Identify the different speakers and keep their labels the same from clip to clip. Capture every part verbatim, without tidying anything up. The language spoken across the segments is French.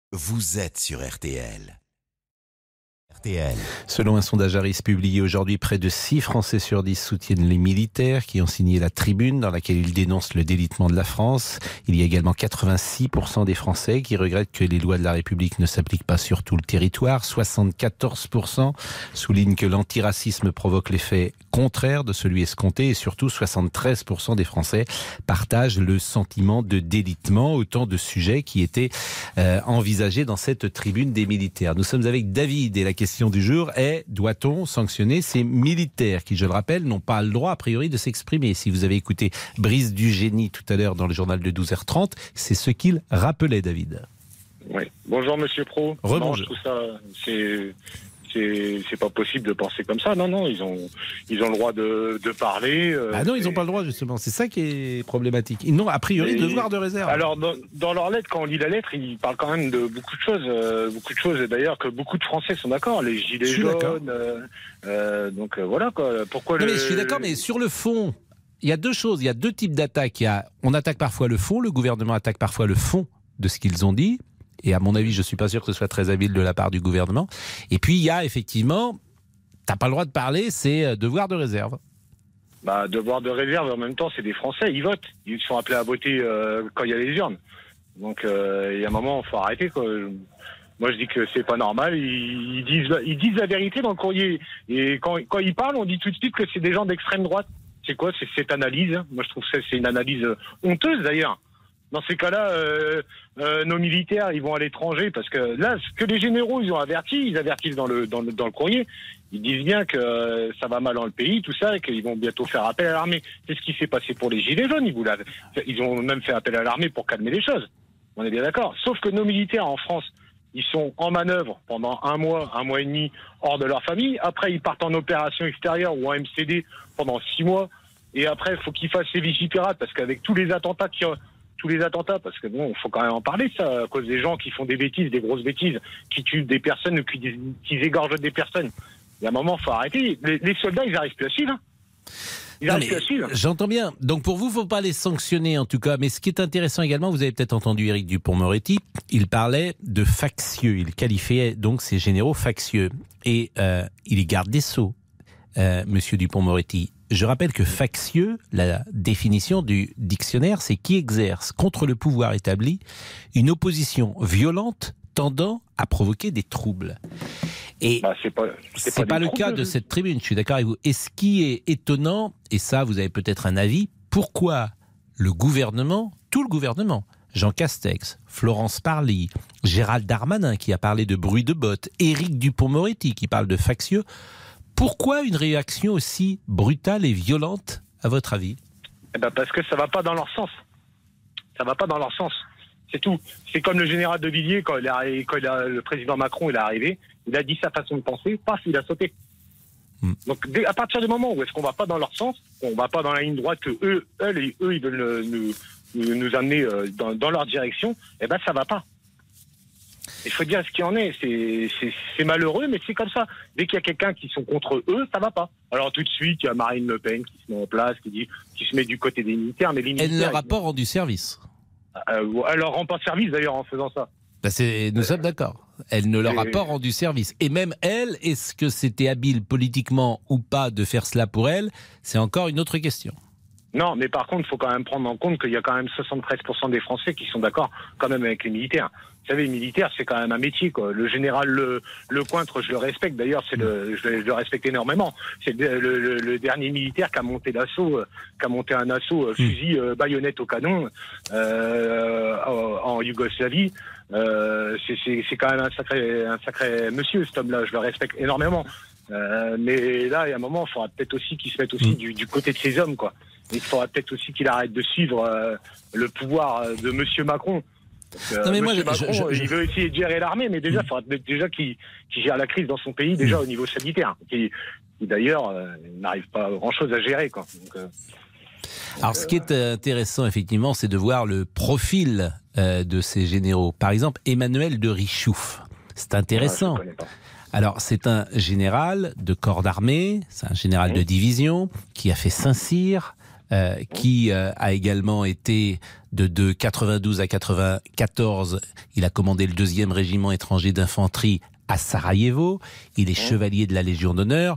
Speaker 1: Vous êtes sur R T L. R T L.
Speaker 2: Selon un sondage Harris publié aujourd'hui, près de six Français sur dix soutiennent les militaires qui ont signé la tribune dans laquelle ils dénoncent le délitement de la France. Il y a également quatre-vingt-six pour cent des Français qui regrettent que les lois de la République ne s'appliquent pas sur tout le territoire. soixante-quatorze pour cent soulignent que l'antiracisme provoque l'effet contraire de celui escompté et surtout soixante-treize pour cent des Français partagent le sentiment de délitement. Autant de sujets qui étaient euh, envisagés dans cette tribune des militaires. Nous sommes avec David et la question du jour est: doit-on sanctionner ces militaires qui, je le rappelle, n'ont pas le droit a priori de s'exprimer? Si vous avez écouté Brice Dugénie tout à l'heure dans le journal de douze heures trente, c'est ce qu'il rappelait, David.
Speaker 3: Oui. Bonjour Monsieur Pro.
Speaker 2: Rebonjour.
Speaker 3: Non, tout ça, c'est c'est c'est pas possible de penser comme ça. Non, non, ils ont ils ont le droit de de parler. Euh,
Speaker 2: ah non, ils n'ont pas le droit justement. C'est ça qui est problématique. Ils n'ont a priori
Speaker 3: et,
Speaker 2: devoir de réserve.
Speaker 3: Alors dans, dans leur lettre, quand on lit la lettre, ils parlent quand même de beaucoup de choses, euh, beaucoup de choses. Et d'ailleurs que beaucoup de Français sont d'accord. Les gilets jaunes. Euh, euh, donc euh, voilà quoi. Pourquoi
Speaker 2: non,
Speaker 3: le...
Speaker 2: mais je suis d'accord, mais sur le fond, il y a deux choses. Il y a deux types d'attaques. Il y a, on attaque parfois le fond. Le gouvernement attaque parfois le fond de ce qu'ils ont dit. Et à mon avis, je ne suis pas sûr que ce soit très habile de la part du gouvernement. Et puis, il y a effectivement, tu n'as pas le droit de parler, c'est devoir de réserve.
Speaker 3: Bah, devoir de réserve, en même temps, c'est des Français, ils votent. Ils sont appelés à voter euh, quand il y a les urnes. Donc, euh, il y a un moment, il faut arrêter, quoi. Moi, je dis que c'est pas normal. Ils, ils, disent, ils disent la vérité dans le courrier. Et quand, quand ils parlent, on dit tout de suite que c'est des gens d'extrême droite. C'est quoi? C'est cette analyse. Moi, je trouve que c'est une analyse honteuse, d'ailleurs. Dans ces cas-là, euh, euh, nos militaires, ils vont à l'étranger parce que là, ce que les généraux, ils ont averti, ils avertissent dans le dans le, dans le courrier, ils disent bien que euh, ça va mal dans le pays, tout ça, et qu'ils vont bientôt faire appel à l'armée. C'est ce qui s'est passé pour les gilets jaunes. Ils, voulaient, ils ont même fait appel à l'armée pour calmer les choses. On est bien d'accord. Sauf que nos militaires en France, ils sont en manœuvre pendant un mois, un mois et demi hors de leur famille. Après, ils partent en opération extérieure ou en M C D pendant six mois. Et après, il faut qu'ils fassent ces Vigipirates parce qu'avec tous les attentats qui tous les attentats, parce que bon, il faut quand même en parler, ça, à cause des gens qui font des bêtises, des grosses bêtises, qui tuent des personnes, qui, qui égorgent des personnes. Il y a un moment, il faut arrêter. Les, les soldats, ils n'arrivent plus à suivre. Ils n'arrivent plus à suivre.
Speaker 2: J'entends bien. Donc pour vous, il ne faut pas les sanctionner en tout cas. Mais ce qui est intéressant également, vous avez peut-être entendu Éric Dupond-Moretti, il parlait de factieux. Il qualifiait donc ces généraux factieux. Et euh, il est garde des Sceaux, euh, Monsieur Dupond-Moretti. Je rappelle que factieux, la définition du dictionnaire, c'est qui exerce contre le pouvoir établi une opposition violente tendant à provoquer des troubles. Et
Speaker 3: bah, c'est pas, c'est
Speaker 2: c'est
Speaker 3: pas,
Speaker 2: pas le
Speaker 3: troubles,
Speaker 2: cas de cette tribune, je suis d'accord avec vous. Et ce qui est étonnant, et ça vous avez peut-être un avis, pourquoi le gouvernement, tout le gouvernement, Jean Castex, Florence Parly, Gérald Darmanin qui a parlé de bruit de bottes, Éric Dupond-Moretti qui parle de factieux, pourquoi une réaction aussi brutale et violente, à votre avis?
Speaker 3: Eh ben parce que ça va pas dans leur sens. Ça va pas dans leur sens. C'est tout. C'est comme le général de Villiers, quand, il a, quand il a, le président Macron il est arrivé, il a dit sa façon de penser, paf, il a sauté. Hmm. Donc dès, à partir du moment où est-ce qu'on va pas dans leur sens, on va pas dans la ligne droite que eux, eux, et eux ils veulent nous, nous, nous amener dans, dans leur direction, eh ben ça va pas. Il faut dire ce qu'il en est, c'est, c'est, c'est malheureux, mais c'est comme ça. Dès qu'il y a quelqu'un qui sont contre eux, ça va pas. Alors tout de suite, il y a Marine Le Pen qui se met en place, qui dit, qui se met du côté des militaires, mais les militaires.
Speaker 2: Elle ne leur a pas rendu service.
Speaker 3: Euh, elle leur rend pas service d'ailleurs en faisant ça.
Speaker 2: Ben c'est, nous euh, sommes d'accord. Elle ne leur a pas rendu service. Et même elle, est-ce que c'était habile politiquement ou pas de faire cela pour elle? C'est encore une autre question.
Speaker 3: Non, mais par contre, il faut quand même prendre en compte qu'il y a quand même soixante-treize pour cent des Français qui sont d'accord quand même avec les militaires. Vous savez, les militaires, c'est quand même un métier, quoi. Le général Le, Lecointre, je le respecte. D'ailleurs, c'est le, je, je le respecte énormément. C'est le, le, le dernier militaire qui a monté l'assaut, qui a monté un assaut fusil, euh, baïonnette au canon euh, en, en Yougoslavie. Euh, c'est, c'est, c'est quand même un sacré, un sacré monsieur, cet homme-là. Je le respecte énormément. Euh, mais là, il y a un moment, il faudra peut-être aussi qu'il se mette aussi du, du côté de ces hommes, quoi. Il faudra peut-être aussi qu'il arrête de suivre euh, le pouvoir de Monsieur Macron. Euh, non mais moi, Macron, je, je, je... il veut essayer de gérer l'armée, mais déjà, il faudra déjà qu'il, qu'il gère la crise dans son pays, déjà au niveau sanitaire, qui, qui d'ailleurs euh, n'arrive pas grand-chose à gérer, quoi. Donc, euh,
Speaker 2: Alors, ce qui est intéressant, effectivement, c'est de voir le profil euh, de ces généraux. Par exemple, Emmanuel de Richouf. C'est intéressant.
Speaker 3: Ah, je connais pas.
Speaker 2: Alors, c'est un général de corps d'armée, c'est un général mmh. de division qui a fait Saint-Cyr. euh, qui euh, a également été de, de quatre-vingt-douze à quatre-vingt-quatorze, il a commandé le deuxième régiment étranger d'infanterie à Sarajevo, il est chevalier de la Légion d'honneur.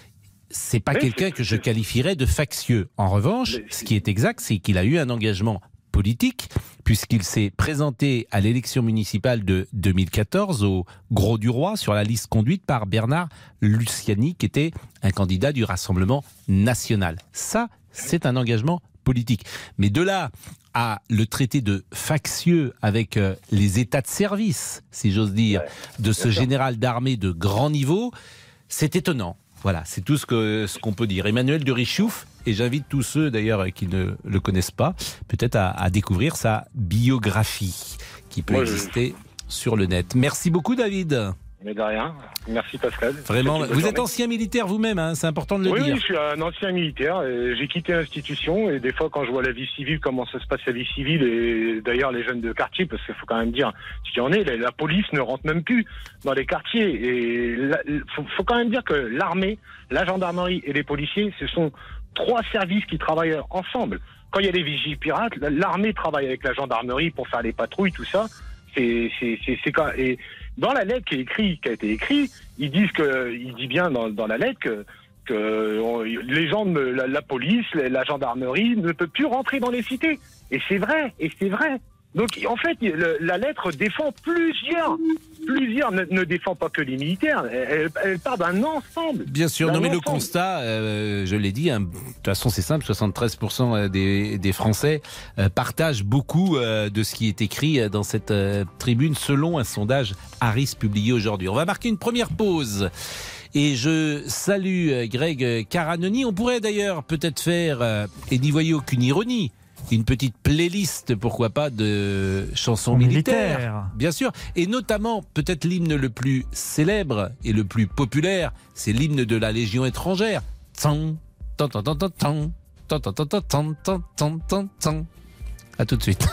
Speaker 2: C'est pas
Speaker 3: Mais
Speaker 2: quelqu'un
Speaker 3: c'est-
Speaker 2: que je
Speaker 3: c'est-
Speaker 2: qualifierais de factieux. En revanche,
Speaker 3: Mais
Speaker 2: ce
Speaker 3: c'est-
Speaker 2: qui est exact, c'est qu'il a eu un engagement politique, puisqu'il s'est présenté à l'élection municipale de deux mille quatorze au Gros du Roi sur la liste conduite par Bernard Luciani, qui était un candidat du Rassemblement national. Ça, c'est un engagement politique. Mais de là à le traiter de factieux avec euh, les états de service, si j'ose dire,
Speaker 3: Ouais,
Speaker 2: de ce
Speaker 3: bien sûr.
Speaker 2: général d'armée de grand niveau, c'est étonnant. Voilà, c'est tout ce que ce qu'on peut dire. Emmanuel de Richouf, et j'invite tous ceux d'ailleurs qui ne le connaissent pas, peut-être à, à découvrir sa biographie qui peut
Speaker 3: Moi, je-
Speaker 2: exister sur le net. Merci beaucoup David.
Speaker 3: Mais de rien. Merci Pascal.
Speaker 2: Vraiment,
Speaker 3: Bonne
Speaker 2: vous êtes
Speaker 3: journée.
Speaker 2: ancien militaire vous-même, hein, c'est important de le
Speaker 3: oui,
Speaker 2: dire.
Speaker 3: oui, je suis un ancien militaire. et J'ai quitté l'institution et des fois, quand je vois la vie civile, comment ça se passe la vie civile, et d'ailleurs les jeunes de quartier, parce qu'il faut quand même dire ce qu'il y en est, la, la police ne rentre même plus dans les quartiers. Et il faut, faut quand même dire que l'armée, la gendarmerie et les policiers, ce sont trois services qui travaillent ensemble. Quand il y a des vigiles pirates, l'armée travaille avec la gendarmerie pour faire les patrouilles, tout ça. C'est, c'est, c'est, c'est quand, et dans la lettre qui est écrit, qui a été écrite, ils disent que, il dit bien dans, dans la lettre que, que on- les gens, de la, la police, la, la gendarmerie ne peut plus rentrer dans les cités. Et c'est vrai, et c'est vrai. Donc en fait, le, la lettre défend plusieurs, plusieurs, ne, ne défend pas que les militaires. Elle, elle, elle part d'un ensemble.
Speaker 2: Bien sûr,
Speaker 3: D'un
Speaker 2: non mais le
Speaker 3: ensemble.
Speaker 2: constat, euh, je l'ai dit, hein, de toute façon c'est simple, soixante-treize pour cent des, des Français euh, partagent beaucoup euh, de ce qui est écrit euh, dans cette euh, tribune selon un sondage Harris publié aujourd'hui. On va marquer une première pause. Et je salue euh, Greg Caranoni. On pourrait d'ailleurs peut-être faire, euh, et n'y voyez aucune ironie, une petite playlist, pourquoi pas, de chansons militaires.
Speaker 4: Militaire.
Speaker 2: Bien sûr. Et notamment, peut-être l'hymne le plus célèbre et le plus populaire, c'est l'hymne de la Légion étrangère. Tan, tan, tan, tan, tan, tan, tan, tan, tan, tan, tan, tan, tan, tan, tan. À tout de suite.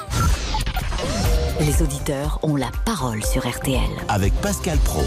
Speaker 5: Les auditeurs ont la parole sur R T L.
Speaker 1: Avec Pascal Praud.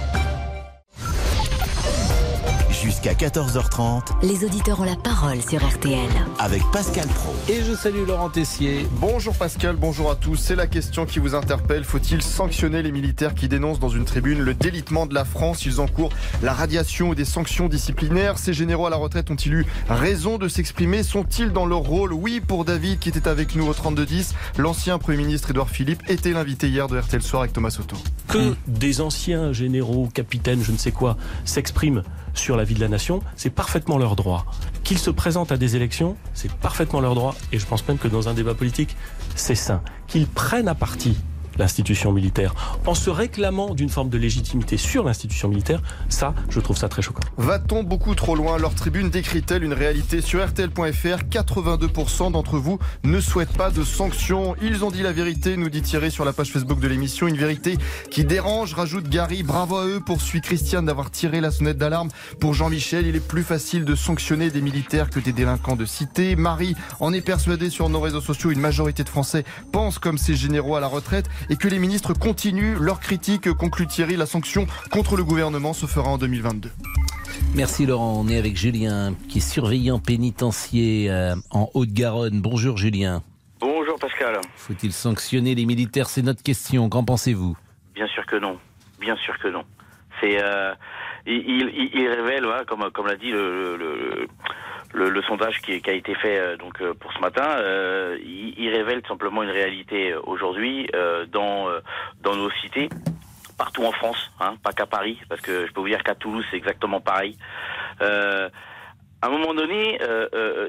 Speaker 1: Jusqu'à quatorze heures trente,
Speaker 5: Les auditeurs ont la parole sur R T L.
Speaker 1: avec Pascal Praud.
Speaker 2: Et je salue Laurent Tessier.
Speaker 6: Bonjour Pascal, bonjour à tous. C'est la question qui vous interpelle. Faut-il sanctionner les militaires qui dénoncent dans une tribune le délitement de la France? Ils encourent la radiation ou des sanctions disciplinaires. Ces généraux à la retraite ont-ils eu raison de s'exprimer? Sont-ils dans leur rôle? Oui, pour David qui était avec nous au trente-deux dix. L'ancien Premier ministre Édouard Philippe était l'invité hier de R T L Soir avec Thomas Soto.
Speaker 7: Que des anciens généraux, capitaines, je ne sais quoi, s'expriment sur la vie de la nation, c'est parfaitement leur droit. Qu'ils se présentent à des élections, c'est parfaitement leur droit. Et je pense même que dans un débat politique, c'est sain. Qu'ils prennent à partie l'institution militaire en se réclamant d'une forme de légitimité sur l'institution militaire, ça, je trouve ça très choquant.
Speaker 6: Va-t-on beaucoup trop loin? Leur tribune décrit-elle une réalité? Sur R T L point F R, quatre-vingt-deux pour cent d'entre vous ne souhaitent pas de sanctions. Ils ont dit la vérité, nous dit Thierry sur la page Facebook de l'émission. Une vérité qui dérange, rajoute Gary. Bravo à eux, poursuit Christiane d'avoir tiré la sonnette d'alarme. Pour Jean-Michel, il est plus facile de sanctionner des militaires que des délinquants de cité. Marie en est persuadée sur nos réseaux sociaux. Une majorité de Français pensent comme ces généraux à la retraite et que les ministres continuent leur critique, conclut Thierry. La sanction contre le gouvernement se fera en deux mille vingt-deux.
Speaker 2: Merci Laurent. On est avec Julien, qui est surveillant pénitencier euh, en Haute-Garonne. Bonjour Julien.
Speaker 8: Bonjour Pascal.
Speaker 2: Faut-il sanctionner les militaires? C'est notre question. Qu'en pensez-vous?
Speaker 8: Bien sûr que non. Bien sûr que non. C'est, euh, il, il, il révèle, voilà, comme, comme l'a dit le, le, le, le sondage qui, qui a été fait euh, donc euh, pour ce matin, euh, il, il révèle simplement une réalité aujourd'hui euh, dans euh, dans nos cités, partout en France, hein, pas qu'à Paris, parce que je peux vous dire qu'à Toulouse c'est exactement pareil. Euh, à un moment donné. Euh, euh,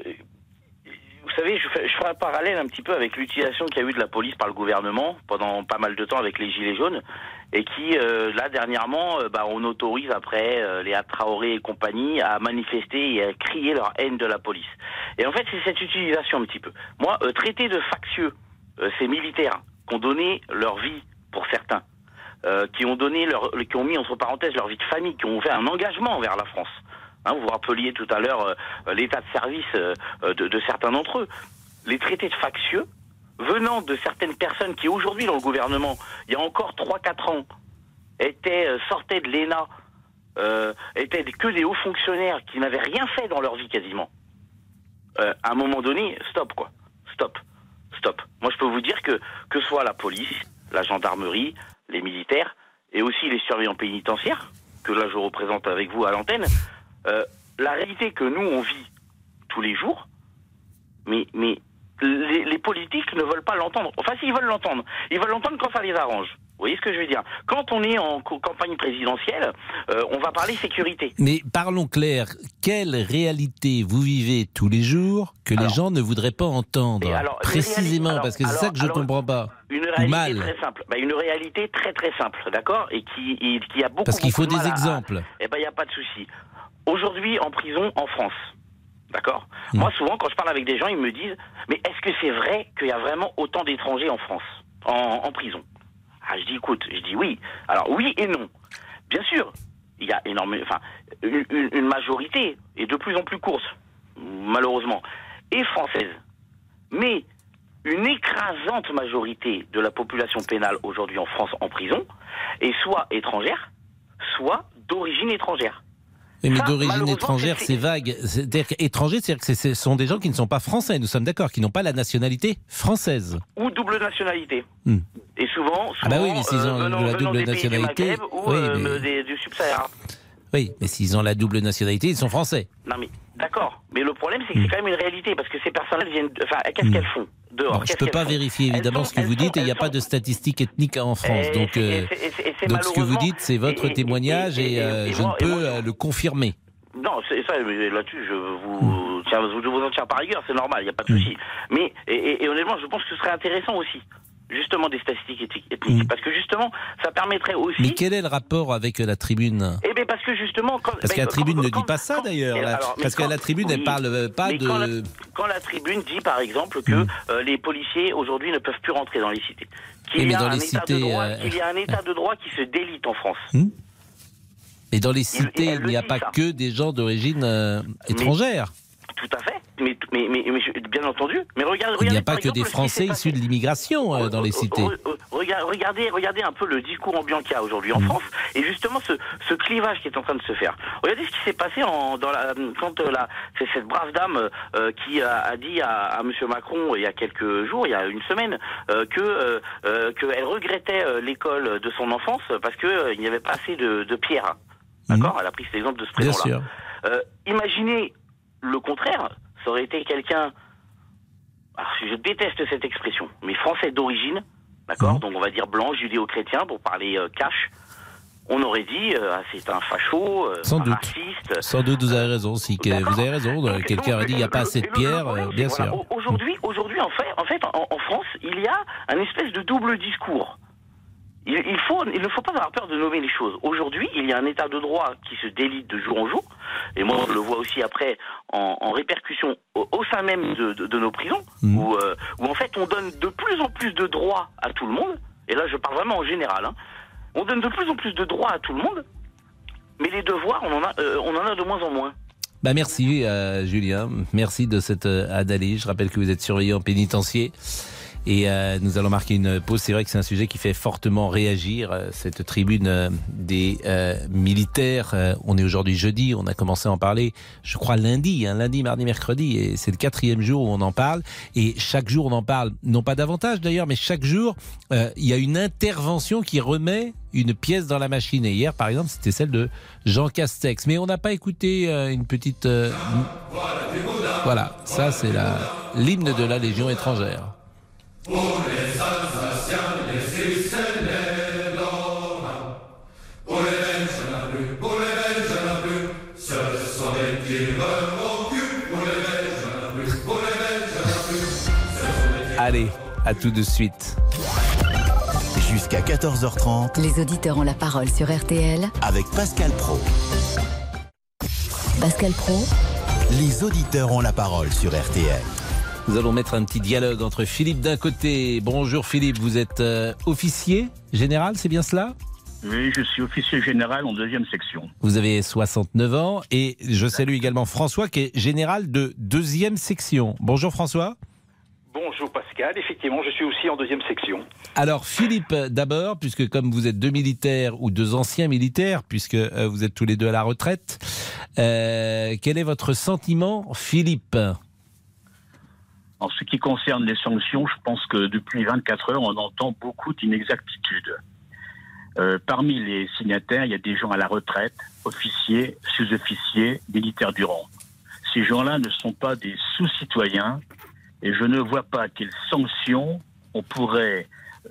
Speaker 8: Vous savez, je fais, je ferai un parallèle un petit peu avec l'utilisation qu'il y a eu de la police par le gouvernement pendant pas mal de temps avec les Gilets jaunes et qui, euh, là, dernièrement, euh, bah, on autorise après euh, les Traoré et compagnie à manifester et à crier leur haine de la police. Et en fait, c'est cette utilisation un petit peu. Moi, euh, traiter de factieux euh, ces militaires qui ont donné leur vie pour certains, euh, qui ont donné leur, qui ont mis entre parenthèses leur vie de famille, qui ont fait un engagement envers la France. Hein, vous vous rappeliez tout à l'heure euh, l'état de service euh, de, de certains d'entre eux. Les traités de factieux, venant de certaines personnes qui aujourd'hui dans le gouvernement, il y a encore trois quatre ans, étaient, euh, sortaient de l'E N A, euh, étaient que des hauts fonctionnaires qui n'avaient rien fait dans leur vie quasiment. euh, à un moment donné, stop quoi, stop, stop. Moi je peux vous dire que que ce soit la police, la gendarmerie, les militaires et aussi les surveillants pénitentiaires, que là je représente avec vous à l'antenne, euh, la réalité que nous on vit tous les jours, mais mais les, les politiques ne veulent pas l'entendre. Enfin s'ils veulent l'entendre, ils veulent l'entendre quand ça les arrange. Vous voyez ce que je veux dire? Quand on est en campagne présidentielle, euh, on va parler sécurité.
Speaker 2: Mais parlons clair, quelle réalité vous vivez tous les jours que alors, les gens ne voudraient pas entendre alors, précisément, alors, parce que c'est alors, ça que je ne comprends pas.
Speaker 8: Une réalité mal. très simple. Bah, une réalité très très simple, d'accord? Et qui, et, qui a beaucoup,
Speaker 2: parce qu'il faut
Speaker 8: beaucoup de
Speaker 2: des
Speaker 8: mal
Speaker 2: exemples.
Speaker 8: À... Eh ben, il n'y a pas de souci. Aujourd'hui, en prison, en France, d'accord?
Speaker 2: Mmh.
Speaker 8: Moi, souvent, quand je parle avec des gens, ils me disent, mais est-ce que c'est vrai qu'il y a vraiment autant d'étrangers en France, en, en prison? Ah, je dis écoute, je dis oui. Alors oui et non. Bien sûr, il y a énormément, enfin, une, une, une majorité et de plus en plus courte, malheureusement, est française. Mais une écrasante majorité de la population pénale aujourd'hui en France en prison est soit étrangère, soit d'origine étrangère.
Speaker 2: Mais ça, d'origine étrangère, c'est, c'est vague. C'est-à-dire qu'étranger, c'est-à-dire que ce sont des gens qui ne sont pas français, nous sommes d'accord, qui n'ont pas la nationalité française.
Speaker 8: Ou double nationalité.
Speaker 2: Hmm.
Speaker 8: Et souvent, souvent
Speaker 2: ah bah oui, mais s'ils ont
Speaker 8: euh, venant,
Speaker 2: la double nationalité,
Speaker 8: ou
Speaker 2: oui,
Speaker 8: euh,
Speaker 2: mais...
Speaker 8: des, du Sub-Sahara.
Speaker 2: Oui, mais s'ils ont la double nationalité, ils sont français.
Speaker 8: Non mais d'accord, mais le problème c'est que c'est quand même une réalité parce que ces personnes-là viennent, enfin, qu'est-ce qu'elles font dehors?
Speaker 2: Bon, je ne peux pas
Speaker 8: font
Speaker 2: vérifier évidemment
Speaker 8: font,
Speaker 2: ce que vous dites
Speaker 8: font,
Speaker 2: et il n'y a pas de statistiques ethniques en France.
Speaker 8: Et
Speaker 2: donc,
Speaker 8: c'est,
Speaker 2: euh,
Speaker 8: et c'est, et c'est
Speaker 2: donc ce que vous dites, c'est votre
Speaker 8: et,
Speaker 2: témoignage et, et, et, et euh, je moi, ne peux moi, le confirmer.
Speaker 8: Non, c'est ça, mais là-dessus, je vous, tiens, je vous en tiens par rigueur, c'est normal, il n'y a pas de souci. Mais, et, et, et honnêtement, je pense que ce serait intéressant aussi, justement, des statistiques ethniques, mmh. parce que justement, ça permettrait aussi...
Speaker 2: Mais quel est le rapport avec la Tribune?
Speaker 8: Eh bien, parce que justement... Quand,
Speaker 2: parce que la Tribune
Speaker 8: quand,
Speaker 2: ne
Speaker 8: quand,
Speaker 2: dit pas ça,
Speaker 8: quand,
Speaker 2: d'ailleurs, là, alors, parce quand, que la Tribune, oui, elle parle pas de...
Speaker 8: Quand la, quand la Tribune dit, par exemple, que mmh. euh, les policiers, aujourd'hui, ne peuvent plus rentrer dans les cités, qu'il, y a, un état cités, de droit, euh... qu'il y a un état de droit qui se délite en France...
Speaker 2: Mmh. Et dans les cités, il, il n'y a pas
Speaker 8: ça.
Speaker 2: que des gens d'origine euh, étrangère.
Speaker 8: Mais, tout à fait, mais, mais, mais, mais bien entendu. Mais regardez,
Speaker 2: il n'y a pas
Speaker 8: regardez,
Speaker 2: que des Français issus de l'immigration euh, dans les cités.
Speaker 8: Regardez, regardez un peu le discours ambiant qu'il y a aujourd'hui en mmh. France, et justement ce, ce clivage qui est en train de se faire. Regardez ce qui s'est passé en, dans la, quand euh, la, c'est cette brave dame euh, qui a, a dit à, à Monsieur Macron il y a quelques jours, il y a une semaine, euh, que euh, euh, qu'elle regrettait euh, l'école de son enfance parce que euh, il n'y avait pas assez de, de pierres. D'accord, mmh. Elle a pris cet exemple de ce prénom-là. Euh, imaginez le contraire, ça aurait été quelqu'un, alors, je déteste cette expression, mais français d'origine, d'accord, mmh. donc on va dire blanc, judéo-chrétien, pour parler euh, cash, on aurait dit, euh, c'est un facho, euh,
Speaker 2: Sans
Speaker 8: un
Speaker 2: doute.
Speaker 8: raciste.
Speaker 2: Sans doute, vous avez raison, si que vous avez raison, donc, quelqu'un aurait dit, il n'y a pas assez de pierres, euh, bien
Speaker 8: voilà,
Speaker 2: sûr.
Speaker 8: Aujourd'hui, aujourd'hui en fait, en, fait en, en France, il y a un espèce de double discours. Il, il, faut, il ne faut pas avoir peur de nommer les choses. Aujourd'hui, il y a un état de droit qui se délite de jour en jour, et moi je le vois aussi après en, en répercussion au, au sein même de, de, de nos prisons, mmh. où, euh, où en fait on donne de plus en plus de droits à tout le monde, et là je parle vraiment en général, hein. On donne de plus en plus de droits à tout le monde, mais les devoirs on en a, euh, on en a de moins en moins.
Speaker 2: Bah merci euh, Julien, merci de cette euh, analyse. Je rappelle que vous êtes surveillant pénitentiaire. Et euh, nous allons marquer une pause. C'est vrai que c'est un sujet qui fait fortement réagir, euh, cette tribune euh, des euh, militaires. Euh, on est aujourd'hui jeudi, on a commencé à en parler, je crois lundi, hein, lundi, mardi, mercredi, et c'est le quatrième jour où on en parle. Et chaque jour on en parle, non pas davantage d'ailleurs, mais chaque jour euh, il y a une intervention qui remet une pièce dans la machine. Et hier, par exemple, c'était celle de Jean Castex. Mais on n'a pas écouté euh, une petite... Euh... Voilà, ça c'est la l'hymne de la Légion étrangère. Pour les Alsaciens, les Suisses, les Lorrains, pour les Belges, il n'y en a plus, pour les Belges, il n'y en a plus, ce sont des tireurs au cul, pour les Belges, il n'y en a plus, pour les Belges, il n'y en a plus, ce sont des tireurs... Allez, à tout de suite.
Speaker 1: Jusqu'à quatorze heures trente,
Speaker 5: les auditeurs ont la parole sur R T L
Speaker 1: avec Pascal Praud.
Speaker 5: Pascal Praud,
Speaker 1: les auditeurs ont la parole sur R T L.
Speaker 2: Nous allons mettre un petit dialogue entre Philippe d'un côté. Bonjour Philippe, vous êtes euh, officier général, c'est bien cela ?
Speaker 4: Oui, je suis officier général en deuxième section.
Speaker 2: Vous avez soixante-neuf ans et je salue également François qui est général de deuxième section. Bonjour François.
Speaker 9: Bonjour Pascal, effectivement je suis aussi en deuxième section.
Speaker 2: Alors Philippe d'abord, puisque comme vous êtes deux militaires ou deux anciens militaires, puisque euh, vous êtes tous les deux à la retraite, euh, quel est votre sentiment Philippe ?
Speaker 4: En ce qui concerne les sanctions, je pense que depuis vingt-quatre heures, on entend beaucoup d'inexactitudes. Euh, parmi les signataires, il y a des gens à la retraite, officiers, sous-officiers, militaires du rang. Ces gens-là ne sont pas des sous-citoyens et je ne vois pas quelles sanctions on pourrait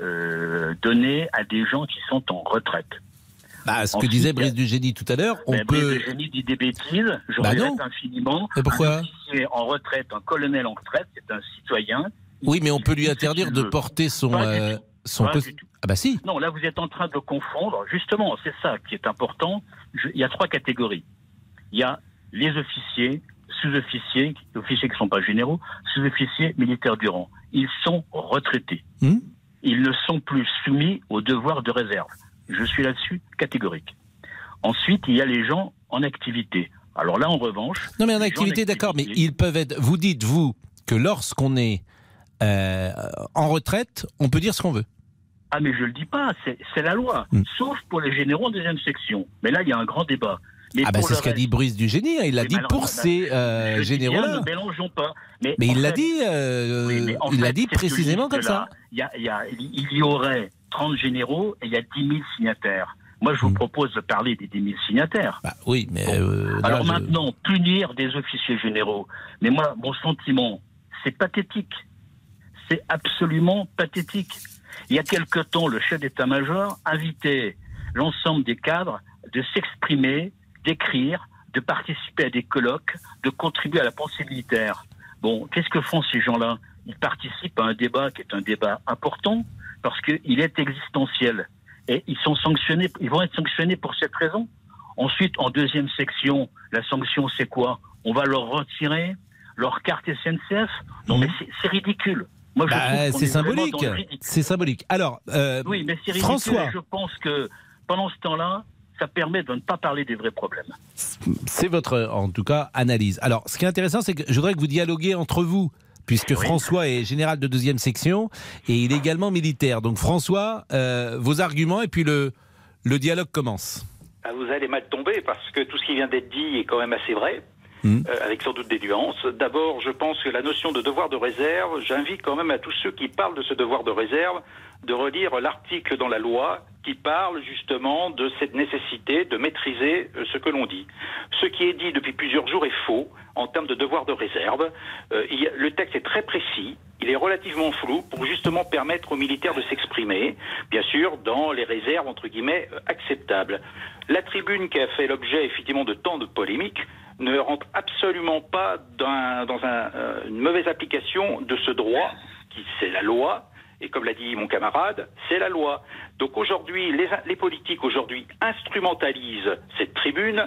Speaker 4: euh, donner à des gens qui sont en retraite.
Speaker 2: Bah, ce
Speaker 4: Ensuite,
Speaker 2: que disait Brice Dugénie tout à l'heure, on
Speaker 4: ben,
Speaker 2: peut...
Speaker 4: Brice Dugénie dit des bêtises, je
Speaker 2: bah
Speaker 4: regrette
Speaker 2: non.
Speaker 4: infiniment.
Speaker 2: Et pourquoi ?
Speaker 4: Un officier en retraite, un colonel en retraite, c'est un citoyen.
Speaker 2: Oui, mais on peut lui
Speaker 4: Il-
Speaker 2: interdire
Speaker 4: il
Speaker 2: de
Speaker 4: veut.
Speaker 2: porter son...
Speaker 4: Pas du
Speaker 2: euh,
Speaker 4: tout.
Speaker 2: son
Speaker 4: Pas
Speaker 2: poste-
Speaker 4: du tout.
Speaker 2: Ah bah si.
Speaker 4: Non, là vous êtes en train de confondre, justement, c'est ça qui est important. Je- il y a trois catégories. Il y a les officiers, sous-officiers, officiers qui ne sont pas généraux, sous-officiers militaires du rang. Ils sont retraités.
Speaker 2: Hum
Speaker 4: Ils ne sont plus soumis au devoir de réserve. Je suis là-dessus catégorique. Ensuite, il y a les gens en activité. Alors là, en revanche...
Speaker 2: Non mais en
Speaker 4: les gens
Speaker 2: activité, d'accord, mais
Speaker 4: d'activité-
Speaker 2: ils peuvent être... Vous dites, vous, que lorsqu'on est euh, en retraite, on peut dire ce qu'on veut.
Speaker 4: Ah mais je le dis pas, c'est, c'est la loi.
Speaker 2: Mm.
Speaker 4: Sauf pour les généraux en deuxième section. Mais là, il y a un grand débat. Mais
Speaker 2: Ah bah
Speaker 4: pour
Speaker 2: c'est
Speaker 4: le
Speaker 2: ce qu'a
Speaker 4: reste-
Speaker 2: dit Brice Dugénie, hein, il l'a
Speaker 4: Mais
Speaker 2: dit
Speaker 4: alors,
Speaker 2: pour
Speaker 4: bah,
Speaker 2: ces euh,
Speaker 4: je dis bien,
Speaker 2: généraux-là.
Speaker 4: ne mélangeons pas. Mais,
Speaker 2: Mais
Speaker 4: en
Speaker 2: il l'a
Speaker 4: fait-
Speaker 2: dit, euh,
Speaker 4: Oui, mais en
Speaker 2: il
Speaker 4: fait,
Speaker 2: l'a dit
Speaker 4: cette
Speaker 2: précisément comme
Speaker 4: liste-là,
Speaker 2: ça.
Speaker 4: Il y, a, il, y a, il y aurait trente généraux et il y a dix mille signataires. Moi, je vous
Speaker 2: Mm.
Speaker 4: propose de parler des dix mille signataires.
Speaker 2: Bah oui, mais...
Speaker 4: Bon.
Speaker 2: euh, là,
Speaker 4: Alors
Speaker 2: je-
Speaker 4: maintenant, punir des officiers généraux. Mais moi, mon sentiment, c'est pathétique. C'est absolument pathétique. Il y a quelque temps, le chef d'état-major invitait l'ensemble des cadres de s'exprimer, d'écrire, de participer à des colloques, de contribuer à la pensée militaire. Bon, qu'est-ce que font ces gens-là ? Ils participent à un débat qui est un débat important parce qu'il est existentiel. Et ils sont sanctionnés, ils vont être sanctionnés pour cette raison. Ensuite, en deuxième section, la sanction, c'est quoi ? On va leur retirer leur carte S N C F ? Non,
Speaker 2: Mmh.
Speaker 4: mais c'est, c'est ridicule. Moi, je
Speaker 2: Bah,
Speaker 4: trouve qu'on
Speaker 2: c'est
Speaker 4: est vraiment
Speaker 2: symbolique.
Speaker 4: dans le ridicule.
Speaker 2: C'est symbolique. Alors, euh,
Speaker 4: Oui, mais c'est ridicule.
Speaker 2: François,
Speaker 4: Et je pense que pendant ce temps-là, ça permet de ne pas parler des vrais problèmes.
Speaker 2: c'est votre, en tout cas, analyse. Alors, ce qui est intéressant, c'est que je voudrais que vous dialoguiez entre vous, puisque
Speaker 4: Oui.
Speaker 2: François est général de deuxième section et il est également militaire. Donc, François, euh, vos arguments et puis le, le dialogue commence.
Speaker 9: Ah, vous allez mal tomber parce que tout ce qui vient d'être dit est quand même assez vrai.
Speaker 2: Mmh.
Speaker 9: Euh, avec sans doute des nuances. D'abord, je pense que la notion de devoir de réserve, j'invite quand même à tous ceux qui parlent de ce devoir de réserve de relire l'article dans la loi qui parle justement de cette nécessité de maîtriser euh, ce que l'on dit. Ce qui est dit depuis plusieurs jours est faux en termes de devoir de réserve. Euh, il y a, le texte est très précis, il est relativement flou pour justement permettre aux militaires de s'exprimer, bien sûr, dans les réserves entre guillemets euh, acceptables. La tribune qui a fait l'objet effectivement de tant de polémiques ne rentre absolument pas dans, dans un, euh, une mauvaise application de ce droit, qui c'est la loi, et comme l'a dit mon camarade, c'est la loi. Donc aujourd'hui, les, les politiques aujourd'hui instrumentalisent cette tribune.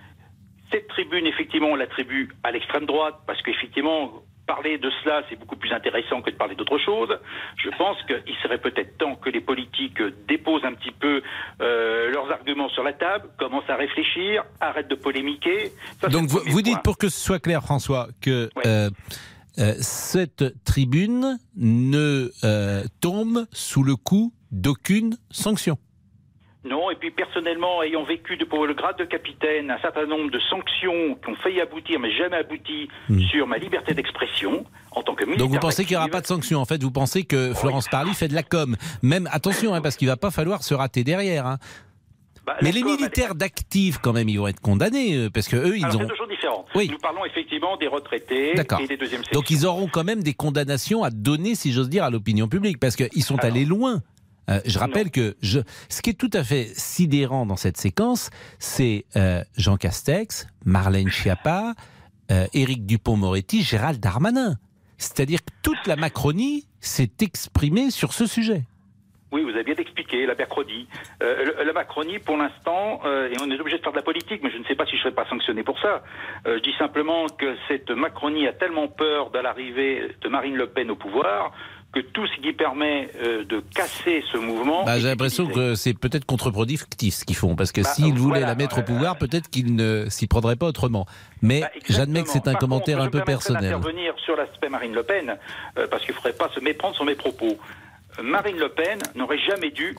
Speaker 9: Cette tribune, effectivement, on l'attribue à l'extrême droite, parce qu'effectivement, parler de cela, c'est beaucoup plus intéressant que de parler d'autre chose. Je pense qu'il serait peut-être temps que les politiques déposent un petit peu euh, leurs arguments sur la table, commencent à réfléchir, arrêtent de polémiquer. Ça,
Speaker 2: Donc, vous, vous dites,
Speaker 9: point.
Speaker 2: pour que ce soit clair, François, que
Speaker 9: Ouais.
Speaker 2: euh, euh, cette tribune ne euh, tombe sous le coup d'aucune sanction.
Speaker 9: Non, et puis personnellement, ayant vécu de, pour le grade de capitaine un certain nombre de sanctions qui ont failli aboutir, mais jamais abouti,
Speaker 2: Mmh.
Speaker 9: sur ma liberté d'expression en tant que militaire.
Speaker 2: Donc vous pensez qu'il n'y aura
Speaker 9: actif.
Speaker 2: pas de sanction. En fait, vous pensez que Florence Parly fait de la com. Même, attention, hein, parce qu'il ne va pas falloir se rater derrière. Hein.
Speaker 9: Bah,
Speaker 2: Mais
Speaker 9: la
Speaker 2: les
Speaker 9: com, elle est-
Speaker 2: militaires d'actifs, quand même, ils vont être condamnés, euh, parce que eux, ils
Speaker 9: Alors,
Speaker 2: ont...
Speaker 9: c'est toujours différent.
Speaker 2: Oui.
Speaker 9: Nous parlons effectivement des retraités
Speaker 2: D'accord.
Speaker 9: et des deuxièmes sections.
Speaker 2: Donc ils auront quand même des condamnations à donner, si j'ose dire, à l'opinion publique, parce qu'ils sont
Speaker 9: Alors.
Speaker 2: allés loin. Euh, je rappelle
Speaker 9: Non.
Speaker 2: que je, ce qui est tout à fait sidérant dans cette séquence, c'est euh, Jean Castex, Marlène Schiappa, euh, Éric Dupond-Moretti, Gérald Darmanin. C'est-à-dire que toute la Macronie s'est exprimée sur ce sujet.
Speaker 9: Oui, vous avez bien expliqué, la Macronie. Euh, le- la Macronie, pour l'instant, euh, et on est obligé de faire de la politique, mais je ne sais pas si je ne serai pas sanctionné pour ça. Euh, je dis simplement que cette Macronie a tellement peur de l'arrivée de Marine Le Pen au pouvoir que tout ce qui permet euh, de casser ce mouvement...
Speaker 2: Bah,
Speaker 9: est
Speaker 2: j'ai l'impression
Speaker 9: utilisé.
Speaker 2: que c'est peut-être contre-productif ce qu'ils font, parce que
Speaker 9: Bah,
Speaker 2: s'ils voulaient
Speaker 9: voilà,
Speaker 2: la mettre au
Speaker 9: euh,
Speaker 2: pouvoir, peut-être qu'ils ne s'y prendraient pas autrement. Mais
Speaker 9: Bah, exactement.
Speaker 2: j'admets que c'est un
Speaker 9: Par
Speaker 2: commentaire
Speaker 9: contre,
Speaker 2: un peu
Speaker 9: je me permettrai
Speaker 2: personnel.
Speaker 9: d'intervenir sur l'aspect Marine Le Pen, euh, parce qu'il ne faudrait pas se méprendre sur mes propos. Euh, Marine Le Pen n'aurait jamais dû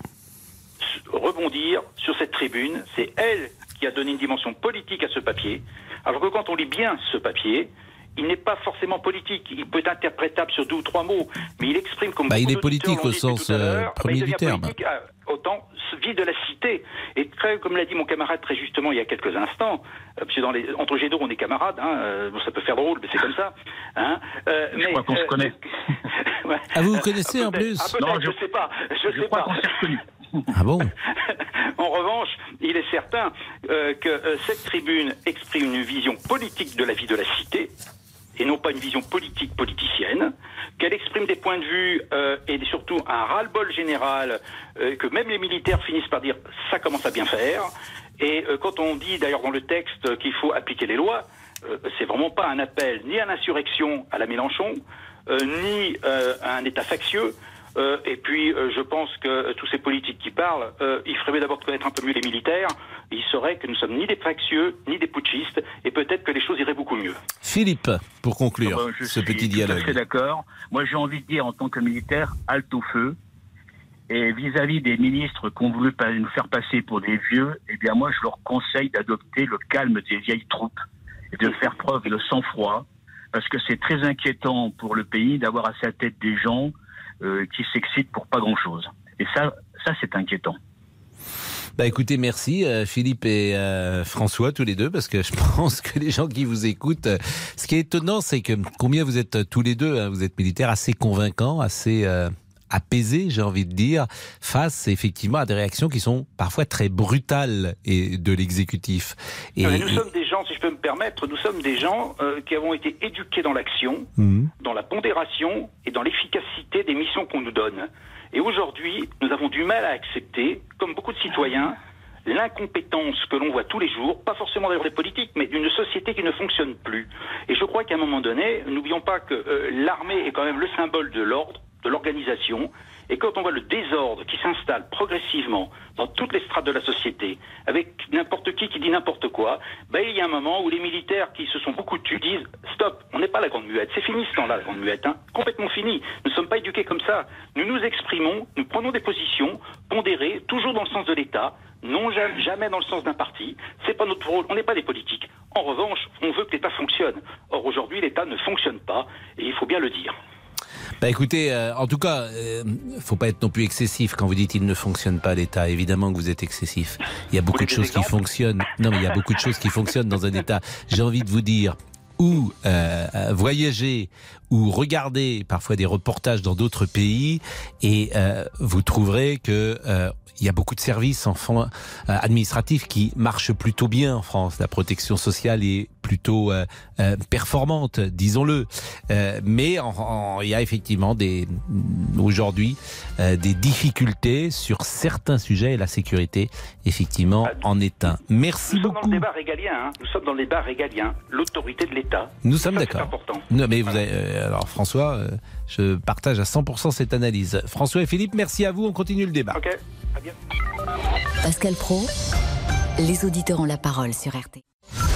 Speaker 9: s- rebondir sur cette tribune. C'est elle qui a donné une dimension politique à ce papier. Alors que quand on lit bien ce papier, il n'est pas forcément politique. Il peut être interprétable sur deux ou trois mots, mais il exprime comme
Speaker 2: bah,
Speaker 9: beaucoup
Speaker 2: il est politique au sens euh, premier
Speaker 9: bah,
Speaker 2: du terme.
Speaker 9: À, autant vie de la cité. Et très, comme l'a dit mon camarade très justement il y a quelques instants, euh, parce que dans les, entre G deux on est camarades, hein, euh, bon, ça peut faire drôle, mais c'est comme ça. Hein, euh,
Speaker 4: je
Speaker 9: mais,
Speaker 4: crois qu'on
Speaker 9: euh,
Speaker 4: se connaît.
Speaker 9: ouais.
Speaker 2: Ah, vous vous connaissez en plus?
Speaker 9: ah, Non, je ne sais pas. Je,
Speaker 4: je
Speaker 9: sais
Speaker 4: crois
Speaker 9: pas.
Speaker 4: qu'on s'est reconnus.
Speaker 2: Ah bon?
Speaker 9: En revanche, il est certain euh, que euh, cette tribune exprime une vision politique de la vie de la cité, et non pas une vision politique politicienne, qu'elle exprime des points de vue euh, et surtout un ras-le-bol général, euh, que même les militaires finissent par dire « ça commence à bien faire ». Et euh, quand on dit d'ailleurs dans le texte qu'il faut appliquer les lois, euh, c'est vraiment pas un appel ni à l'insurrection à la Mélenchon, euh, ni euh, à un État factieux. Euh, et puis, euh, je pense que euh, tous ces politiques qui parlent, euh, il ferait mieux d'abord de connaître un peu mieux les militaires. Il saurait que nous sommes ni des factieux, ni des putschistes, et peut-être que les choses iraient beaucoup mieux.
Speaker 2: Philippe, pour conclure
Speaker 4: euh,
Speaker 2: ce petit dialogue.
Speaker 4: Je suis d'accord. Moi, j'ai envie de dire, en tant que militaire, halte au feu. Et vis-à-vis des ministres qui ont voulu nous faire passer pour des vieux, eh bien, moi, je leur conseille d'adopter le calme des vieilles troupes et de faire preuve de sang-froid, parce que c'est très inquiétant pour le pays d'avoir à sa tête des gens Euh, qui s'excitent pour pas grand-chose. Et ça, ça c'est inquiétant.
Speaker 2: Bah écoutez, merci euh, Philippe et euh, François, tous les deux, parce que je pense que les gens qui vous écoutent, euh, ce qui est étonnant, c'est que combien vous êtes euh, tous les deux, hein, vous êtes militaires assez convaincants, assez euh, apaisés, j'ai envie de dire, face effectivement à des réactions qui sont parfois très brutales et de l'exécutif. Et,
Speaker 9: non, nous sommes des gens, si je peux me permettre, nous sommes des gens euh, qui avons été éduqués dans l'action,
Speaker 2: mmh.
Speaker 9: dans la pondération et dans l'efficacité des missions qu'on nous donne. Et aujourd'hui, nous avons du mal à accepter, comme beaucoup de citoyens, l'incompétence que l'on voit tous les jours, pas forcément d'ailleurs des politiques, mais d'une société qui ne fonctionne plus. Et je crois qu'à un moment donné, n'oublions pas que euh, l'armée est quand même le symbole de l'ordre, de l'organisation, et quand on voit le désordre qui s'installe progressivement dans toutes les strates de la société, avec n'importe qui qui dit n'importe quoi, ben il y a un moment où les militaires qui se sont beaucoup tus disent « Stop, on n'est pas la grande muette, c'est fini ce temps-là, la grande muette, hein, complètement fini, nous ne sommes pas éduqués comme ça, nous nous exprimons, nous prenons des positions pondérées, toujours dans le sens de l'État, non jamais dans le sens d'un parti, c'est pas notre rôle, on n'est pas des politiques. En revanche, on veut que l'État fonctionne. Or aujourd'hui, l'État ne fonctionne pas, et il faut bien le dire. »
Speaker 2: Bah écoutez, euh, en tout cas, euh, faut pas être non plus excessif quand vous dites il ne fonctionne pas l'État. Évidemment que vous êtes excessif. Il y a beaucoup de choses qui fonctionnent. Non, mais il y a beaucoup de choses qui fonctionnent dans un État. J'ai envie de vous dire, ou euh, voyager, ou regarder parfois des reportages dans d'autres pays, et euh, vous trouverez que euh, il y a beaucoup de services enfin, euh, administratifs qui marchent plutôt bien en France. La protection sociale est plutôt euh, euh, performante, disons-le. Euh, mais en, en, il y a effectivement des aujourd'hui euh, des difficultés sur certains sujets, et la sécurité, effectivement, ah, en est un. Merci
Speaker 9: nous
Speaker 2: beaucoup.
Speaker 9: Nous sommes dans le débat régalien. Hein. Nous sommes dans le débat régalien. L'autorité de l'État.
Speaker 2: Nous sommes
Speaker 9: ça,
Speaker 2: d'accord.
Speaker 9: C'est important.
Speaker 2: Non, mais vous
Speaker 9: voilà.
Speaker 2: avez, euh, alors François, euh, je partage à cent pour cent cette analyse. François et Philippe, merci à vous. On continue le débat.
Speaker 9: Ok. À bien.
Speaker 5: Pascal Praud, les auditeurs ont la parole sur R T.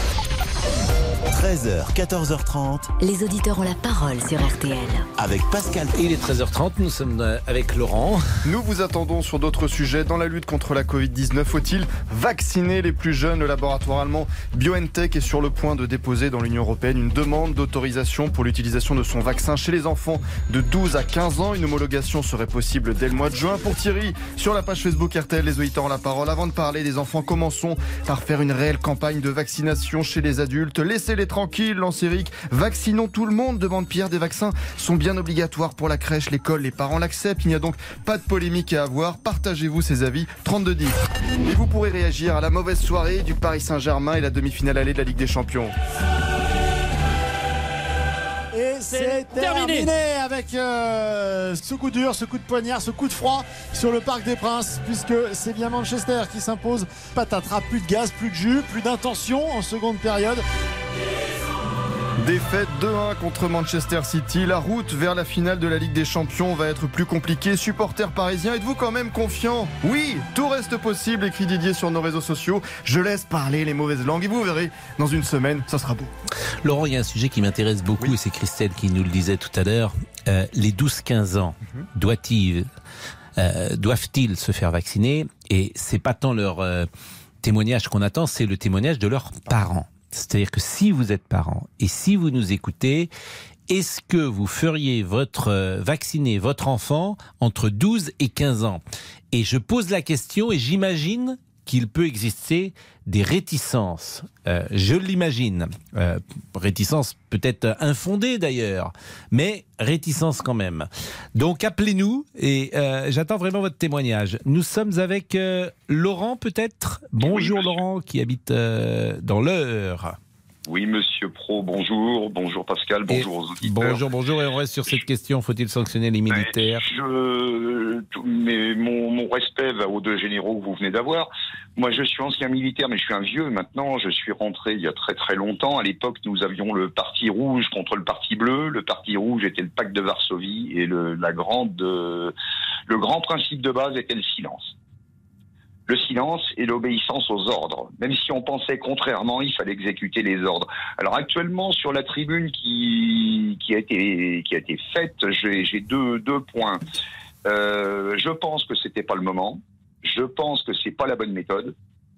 Speaker 1: treize heures, quatorze heures trente.
Speaker 5: Les auditeurs ont la parole sur R T L.
Speaker 1: Avec Pascal.
Speaker 2: Il est treize heures trente, nous sommes avec Laurent.
Speaker 6: Nous vous attendons sur d'autres sujets. Dans la lutte contre la covid dix-neuf, faut-il vacciner les plus jeunes? Le laboratoire allemand BioNTech est sur le point de déposer dans l'Union européenne une demande d'autorisation pour l'utilisation de son vaccin chez les enfants de douze à quinze ans. Une homologation serait possible dès le mois de juin. Pour Thierry, sur la page Facebook R T L, les auditeurs ont la parole. Avant de parler des enfants, commençons par faire une réelle campagne de vaccination chez les adultes. Laissez-les tranquilles, lance Eric. Vaccinons tout le monde, demande Pierre. Des vaccins sont bien obligatoires pour la crèche, l'école, les parents l'acceptent. Il n'y a donc pas de polémique à avoir. Partagez-vous ces avis. trente-deux dix. Et vous pourrez réagir à la mauvaise soirée du Paris Saint-Germain et la demi-finale allée de la Ligue des Champions.
Speaker 10: Et c'est terminé. terminé avec euh, ce coup dur, ce coup de poignard, ce coup de froid sur le Parc des Princes, puisque c'est bien Manchester qui s'impose. Patatras, plus de gaz, plus de jus, plus d'intention en seconde période.
Speaker 6: Défaite deux un contre Manchester City. La route vers la finale de la Ligue des Champions va être plus compliquée. Supporters parisiens, êtes-vous quand même confiants? Oui, tout reste possible, écrit Didier sur nos réseaux sociaux. Je laisse parler les mauvaises langues et vous verrez, dans une semaine, ça sera beau.
Speaker 2: Laurent, il y a un sujet qui m'intéresse beaucoup, oui. Et c'est Christelle qui nous le disait tout à l'heure. Euh, les douze quinze ans, mm-hmm. doivent-ils, euh, doivent-ils se faire vacciner? Et c'est pas tant leur euh, témoignage qu'on attend, c'est le témoignage de leurs parents. C'est-à-dire que si vous êtes parent et si vous nous écoutez, est-ce que vous feriez votre euh, vacciner votre enfant entre douze et quinze ans? Et je pose la question et j'imagine qu'il peut exister des réticences. Euh, je l'imagine. Euh, réticences peut-être infondées d'ailleurs, mais réticences quand même. Donc appelez-nous et euh, j'attends vraiment votre témoignage. Nous sommes avec euh, Laurent peut-être. Bonjour oui, Laurent qui habite euh, dans l'Eure.
Speaker 11: Oui, monsieur Pro, bonjour. Bonjour Pascal, bonjour
Speaker 2: et
Speaker 11: aux auditeurs.
Speaker 2: Bonjour, bonjour. Et on reste sur cette question, faut-il sanctionner les militaires?
Speaker 11: je, mais mon, mon respect va aux deux généraux que vous venez d'avoir. Moi, je suis ancien militaire, mais je suis un vieux maintenant. Je suis rentré il y a très très longtemps. À l'époque, nous avions le parti rouge contre le parti bleu. Le parti rouge était le pacte de Varsovie et le, la grande, euh, le grand principe de base était le silence. Le silence et l'obéissance aux ordres. Même si on pensait contrairement, il fallait exécuter les ordres. Alors actuellement, sur la tribune qui, qui, a, été, qui a été faite, j'ai, j'ai deux, deux points. Euh, je pense que c'était pas le moment. Je pense que c'est pas la bonne méthode.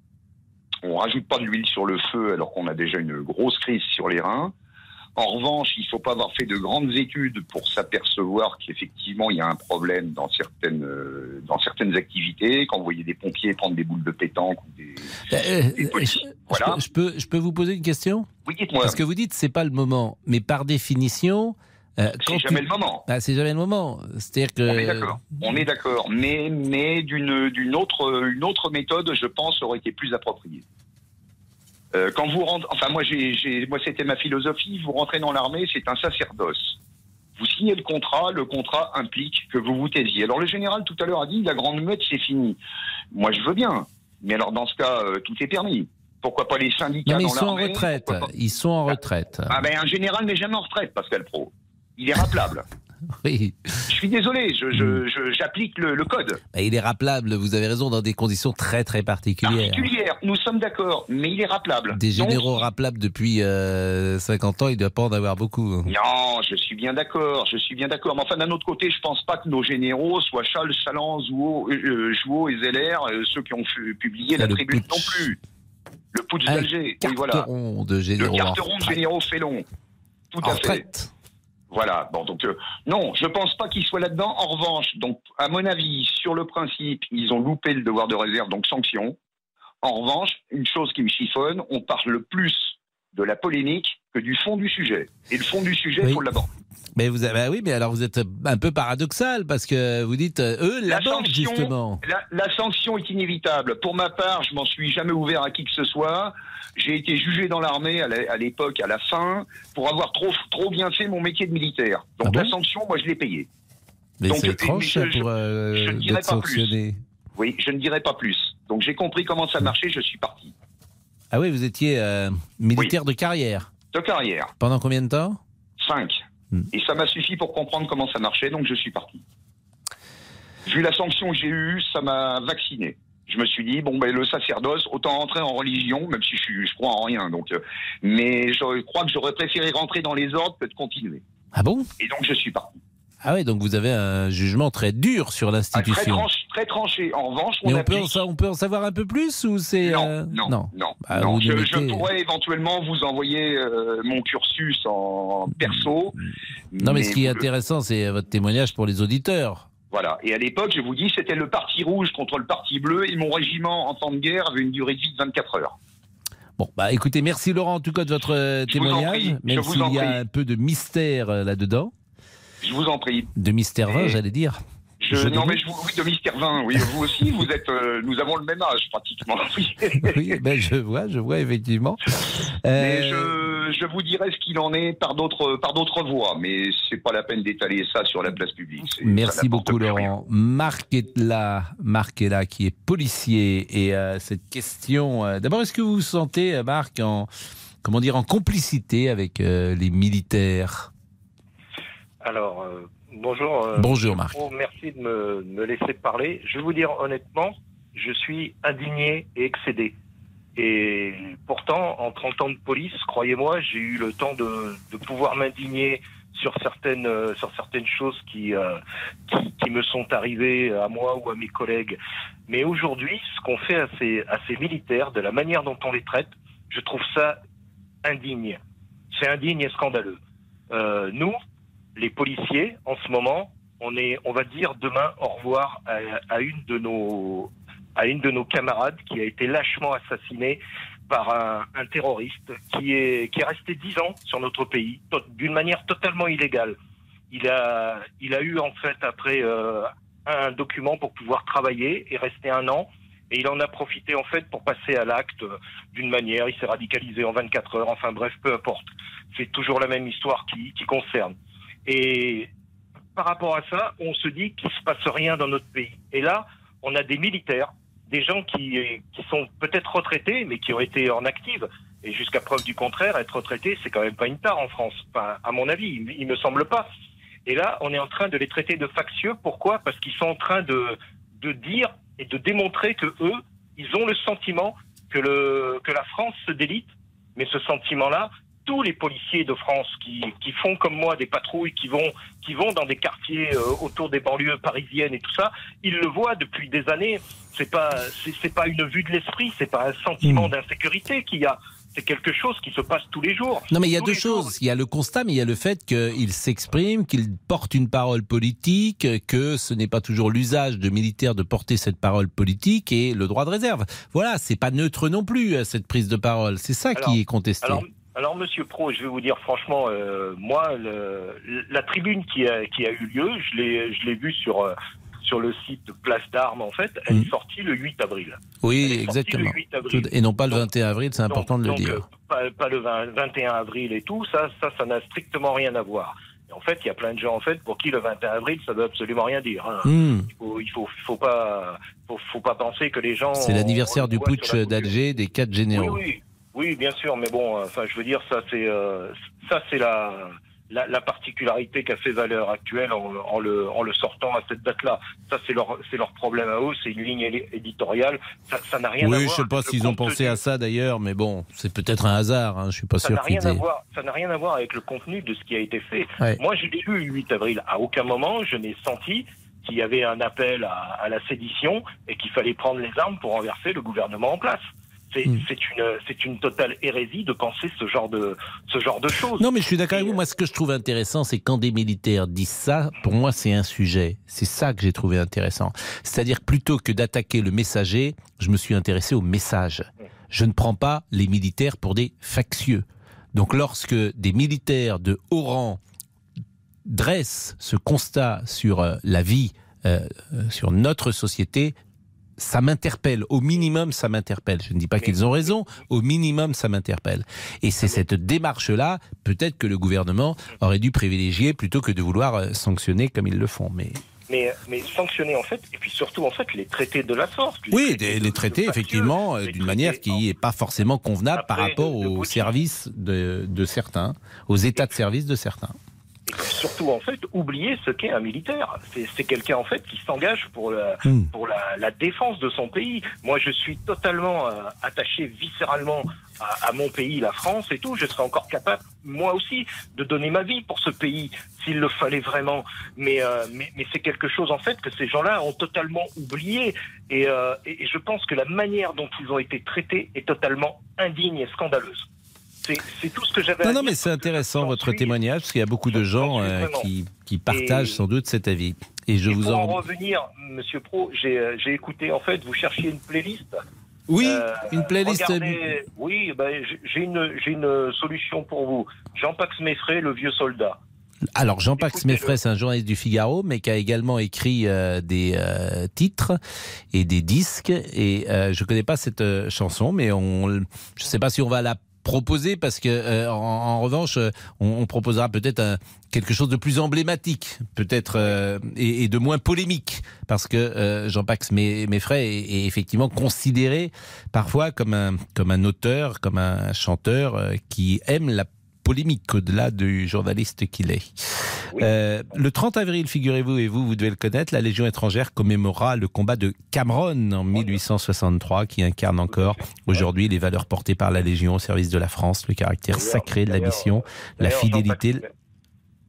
Speaker 11: On rajoute pas de l'huile sur le feu alors qu'on a déjà une grosse crise sur les reins. En revanche, il ne faut pas avoir fait de grandes études pour s'apercevoir qu'effectivement, il y a un problème dans certaines, euh, dans certaines activités. Quand vous voyez des pompiers prendre des boules de pétanque ou des...
Speaker 2: Euh,
Speaker 11: des
Speaker 2: je, voilà. je, peux, je peux vous poser une question?
Speaker 11: Oui, dites-moi.
Speaker 2: Parce que vous dites que ce n'est pas le moment. Mais par définition...
Speaker 11: Euh, c'est jamais tu... le moment.
Speaker 2: Ah, c'est jamais le moment. C'est-à-dire que...
Speaker 11: On est d'accord. On est d'accord. Mais, mais d'une, d'une autre, une autre méthode, je pense, aurait été plus appropriée. Euh, quand vous rentrez, enfin moi j'ai, j'ai, moi c'était ma philosophie. Vous rentrez dans l'armée, c'est un sacerdoce. Vous signez le contrat, le contrat implique que vous vous taisiez. Alors le général tout à l'heure a dit la grande muette c'est fini. Moi je veux bien, mais alors dans ce cas euh, tout est permis. Pourquoi pas les syndicats?
Speaker 2: Non, mais
Speaker 11: dans
Speaker 2: ils sont
Speaker 11: l'armée,
Speaker 2: en retraite. Ils sont en retraite.
Speaker 11: Ah ben un général n'est jamais en retraite, Pascal Pro. Il est rappelable.
Speaker 2: Oui.
Speaker 11: Je suis désolé, je, je, je, j'applique le, le code.
Speaker 2: Il est rappelable, vous avez raison, dans des conditions très très particulières.
Speaker 11: Particulières, nous sommes d'accord, mais il est rappelable.
Speaker 2: Des généraux
Speaker 11: Donc,
Speaker 2: rappelables depuis euh, cinquante ans, il ne doit pas en avoir beaucoup.
Speaker 11: Non, je suis bien d'accord, je suis bien d'accord. Mais enfin, d'un autre côté, je ne pense pas que nos généraux soient Charles Chaland, Jouot, euh, Jouot et Zeller, euh, ceux qui ont fait, publié
Speaker 2: Ça,
Speaker 11: la tribune
Speaker 2: putsch.
Speaker 11: non plus. Le putsch
Speaker 2: Un
Speaker 11: d'Alger, oui, voilà.
Speaker 2: Carteron de généraux.
Speaker 11: Le carteron de généraux Félon. Tout
Speaker 2: en
Speaker 11: à
Speaker 2: retraite.
Speaker 11: fait. Voilà, bon, donc, euh, non, je pense pas qu'ils soient là-dedans. En revanche, donc, à mon avis, sur le principe, ils ont loupé le devoir de réserve, donc sanction. En revanche, une chose qui me chiffonne, on parle plus de la polémique que du fond du sujet. Et le fond du sujet, il
Speaker 2: oui.
Speaker 11: faut l'aborder.
Speaker 2: Mais vous avez, bah oui, mais alors vous êtes un peu paradoxal parce que vous dites, euh, eux l'abordent justement.
Speaker 11: La, la sanction est inévitable. Pour ma part, je m'en suis jamais ouvert à qui que ce soit. J'ai été jugé dans l'armée à l'époque, à la fin, pour avoir trop, trop bien fait mon métier de militaire. Donc ah bon la sanction, moi, je l'ai payée.
Speaker 2: Mais
Speaker 11: donc,
Speaker 2: c'est étrange
Speaker 11: mais je,
Speaker 2: pour euh,
Speaker 11: je, je ne dirai
Speaker 2: d'être
Speaker 11: pas
Speaker 2: sanctionné.
Speaker 11: Plus. Oui, je ne dirai pas plus. Donc j'ai compris comment ça marchait, je suis parti.
Speaker 2: Ah oui, vous étiez euh, militaire oui. de carrière.
Speaker 11: De carrière.
Speaker 2: Pendant combien de temps?
Speaker 11: Cinq. Hmm. Et ça m'a suffi pour comprendre comment ça marchait, donc je suis parti. Vu la sanction que j'ai eue, ça m'a vacciné. Je me suis dit, bon, ben, le sacerdoce, autant rentrer en religion, même si je, suis, je crois en rien. Donc, euh, mais je crois que j'aurais préféré rentrer dans les ordres que de continuer.
Speaker 2: Ah bon?
Speaker 11: Et donc, je suis parti.
Speaker 2: Ah oui, donc vous avez un jugement très dur sur l'institution.
Speaker 11: Ah, très, tranché, très tranché. En revanche, on,
Speaker 2: mais on,
Speaker 11: applique...
Speaker 2: peut en, on peut en savoir un peu plus ou c'est
Speaker 11: non,
Speaker 2: euh...
Speaker 11: non, non, non,
Speaker 2: ah,
Speaker 11: non. Je,
Speaker 2: mettez...
Speaker 11: je pourrais éventuellement vous envoyer euh, mon cursus en perso.
Speaker 2: Non, mais, mais ce qui est intéressant, le... c'est votre témoignage pour les auditeurs.
Speaker 11: Voilà. Et à l'époque, je vous dis, c'était le parti rouge contre le parti bleu et mon régiment en temps de guerre avait une durée de vie de vingt-quatre heures.
Speaker 2: Bon, bah écoutez, merci Laurent en tout cas de votre je témoignage, même s'il y a un peu de mystère là-dedans.
Speaker 11: Je vous en prie.
Speaker 2: De mystère vingt, j'allais dire.
Speaker 11: Je, je non, mais je vous, oui, de mystère vingt, oui. Vous aussi, vous êtes, euh, nous avons le même âge, pratiquement.
Speaker 2: Oui, ben je vois, je vois, effectivement.
Speaker 11: Mais euh... je, je vous dirai ce qu'il en est par d'autres, par d'autres voies, mais c'est pas la peine d'étaler ça sur la place publique. C'est,
Speaker 2: Merci beaucoup, Laurent. Marc est là, Marc est là, qui est policier. Et euh, cette question, euh, d'abord, est-ce que vous vous sentez, Marc, en, comment dire, en complicité avec euh, les militaires?
Speaker 12: Alors, euh, bonjour. Euh,
Speaker 2: bonjour Marc.
Speaker 12: Merci de me, de me laisser parler. Je vais vous dire honnêtement, je suis indigné et excédé. Et pourtant, en trente ans de police, croyez-moi, j'ai eu le temps de, de pouvoir m'indigner sur certaines, euh, sur certaines choses qui, euh, qui, qui me sont arrivées à moi ou à mes collègues. Mais aujourd'hui, ce qu'on fait à ces, à ces militaires, de la manière dont on les traite, je trouve ça indigne. C'est indigne et scandaleux. Euh, nous, les policiers, en ce moment, on est, on va dire demain au revoir à, à une de nos, à une de nos camarades qui a été lâchement assassinée par un, un terroriste qui est, qui est resté dix ans sur notre pays, to- d'une manière totalement illégale. Il a, il a eu en fait après euh, un document pour pouvoir travailler et rester un an. Et il en a profité en fait pour passer à l'acte d'une manière. Il s'est radicalisé en vingt-quatre heures. Enfin bref, peu importe. C'est toujours la même histoire qui, qui concerne. Et par rapport à ça, on se dit qu'il se passe rien dans notre pays. Et là, on a des militaires, des gens qui, qui sont peut-être retraités, mais qui ont été en active. Et jusqu'à preuve du contraire, être retraité, c'est quand même pas une tare en France. Enfin, à mon avis, il, il me semble pas. Et là, on est en train de les traiter de factieux. Pourquoi ? Parce qu'ils sont en train de, de dire et de démontrer que eux, ils ont le sentiment que, le, que la France se délite. Mais ce sentiment-là, tous les policiers de France qui, qui font comme moi des patrouilles, qui vont, qui vont dans des quartiers euh, autour des banlieues parisiennes et tout ça, ils le voient depuis des années. C'est pas, c'est, c'est pas une vue de l'esprit, c'est pas un sentiment mmh. d'insécurité qu'il y a. C'est quelque chose qui se passe tous les jours.
Speaker 2: Non, mais il y a
Speaker 12: tous
Speaker 2: deux choses.
Speaker 12: Jours.
Speaker 2: Il y a le constat, mais il y a le fait qu'il s'exprime, qu'il porte une parole politique, que ce n'est pas toujours l'usage de militaires de porter cette parole politique et le droit de réserve. Voilà, c'est pas neutre non plus, cette prise de parole. C'est ça alors, qui est contesté.
Speaker 12: Alors, alors, Monsieur Pro, je vais vous dire franchement, euh, moi, le, la tribune qui a, qui a eu lieu, je l'ai, je l'ai vue sur... Euh, sur le site Place d'Armes, en fait, elle mmh. est sortie le huit avril.
Speaker 2: Oui, exactement. Le huit avril. Et non pas le vingt et un avril, c'est important donc, de le
Speaker 12: donc,
Speaker 2: dire.
Speaker 12: Euh, pas, pas le vingt, vingt et un avril et tout, ça, ça, ça n'a strictement rien à voir. Et en fait, il y a plein de gens, en fait, pour qui le vingt et un avril, ça veut absolument rien dire. Hein. Mmh. Il faut, il faut, faut pas, faut, faut pas penser que les gens...
Speaker 2: C'est l'anniversaire du putsch d'Alger des quatre généraux.
Speaker 12: Oui, oui, oui, bien sûr, mais bon, enfin, je veux dire, ça, c'est, euh, ça, c'est la... La, la particularité qu'a fait Valeurs Actuelles en, en, le, en le sortant à cette date-là. Ça, c'est leur, c'est leur problème à eux, c'est une ligne éditoriale, ça, ça n'a rien
Speaker 2: oui,
Speaker 12: à voir.
Speaker 2: Oui, je ne sais pas s'ils ont pensé à ça d'ailleurs, mais bon, c'est peut-être un hasard, hein, je ne suis pas
Speaker 12: ça
Speaker 2: sûr
Speaker 12: n'a rien
Speaker 2: qu'ils
Speaker 12: à
Speaker 2: aient...
Speaker 12: voir, ça n'a rien à voir avec le contenu de ce qui a été fait.
Speaker 2: Ouais.
Speaker 12: Moi, je l'ai lu le huit avril, à aucun moment je n'ai senti qu'il y avait un appel à, à la sédition et qu'il fallait prendre les armes pour renverser le gouvernement en place. C'est, mmh. c'est, une, c'est une totale hérésie de penser ce genre de, ce genre de choses.
Speaker 2: Non, mais je suis d'accord avec vous. Moi, ce que je trouve intéressant, c'est quand des militaires disent ça, pour moi, c'est un sujet. C'est ça que j'ai trouvé intéressant. C'est-à-dire, plutôt que d'attaquer le messager, je me suis intéressé au message. Je ne prends pas les militaires pour des factieux. Donc, lorsque des militaires de haut rang dressent ce constat sur la vie, euh, sur notre société, ça m'interpelle, au minimum ça m'interpelle. Je ne dis pas mais, qu'ils ont raison, au minimum ça m'interpelle. Et c'est cette démarche-là, peut-être que le gouvernement aurait dû privilégier plutôt que de vouloir sanctionner comme ils le font. Mais...
Speaker 12: Mais, mais sanctionner en fait, et puis surtout en fait les traités de la force.
Speaker 2: Oui, traités les, les traités de, de effectivement d'une traités, manière qui n'est pas forcément convenable après, par rapport de, de aux services de, de certains, aux états de service de certains.
Speaker 12: Et surtout, en fait, oublier ce qu'est un militaire. C'est, c'est quelqu'un, en fait, qui s'engage pour, la,
Speaker 2: mmh.
Speaker 12: pour la, la défense de son pays. Moi, je suis totalement euh, attaché viscéralement à, à mon pays, la France et tout. Je serais encore capable, moi aussi, de donner ma vie pour ce pays, s'il le fallait vraiment. Mais, euh, mais, mais c'est quelque chose, en fait, que ces gens-là ont totalement oublié. Et, euh, et, et je pense que la manière dont ils ont été traités est totalement indigne et scandaleuse. C'est, c'est tout ce que j'avais
Speaker 2: non,
Speaker 12: à
Speaker 2: non,
Speaker 12: dire.
Speaker 2: mais c'est intéressant votre suis, témoignage, parce qu'il y a beaucoup de gens euh, qui, qui partagent et, sans doute cet avis. Et je
Speaker 12: et
Speaker 2: vous
Speaker 12: pour
Speaker 2: en...
Speaker 12: en revenir, Monsieur Pro, j'ai, j'ai écouté, en fait, vous cherchiez une playlist.
Speaker 2: Oui, euh, une playlist.
Speaker 12: Regardez, oui, ben, j'ai, une, j'ai une solution pour vous. Jean-Pax Meffray, Le Vieux Soldat.
Speaker 2: Alors, Jean-Pax Meffray, c'est un journaliste du Figaro, mais qui a également écrit euh, des euh, titres et des disques. Et euh, je ne connais pas cette euh, chanson, mais on, je ne sais pas si on va la proposer, parce que euh, en, en revanche on, on proposera peut-être un, quelque chose de plus emblématique, peut-être euh, et, et de moins polémique, parce que euh, Jean-Pax Meffray est, est effectivement considéré parfois comme un comme un auteur, comme un chanteur euh, qui aime la polémique au-delà du journaliste qu'il est. Oui. Euh, le trente avril, figurez-vous, et vous, vous devez le connaître, la Légion étrangère commémorera le combat de Cameron en mille huit cent soixante-trois, qui incarne encore aujourd'hui les valeurs portées par la Légion au service de la France, le caractère sacré de la mission, la fidélité...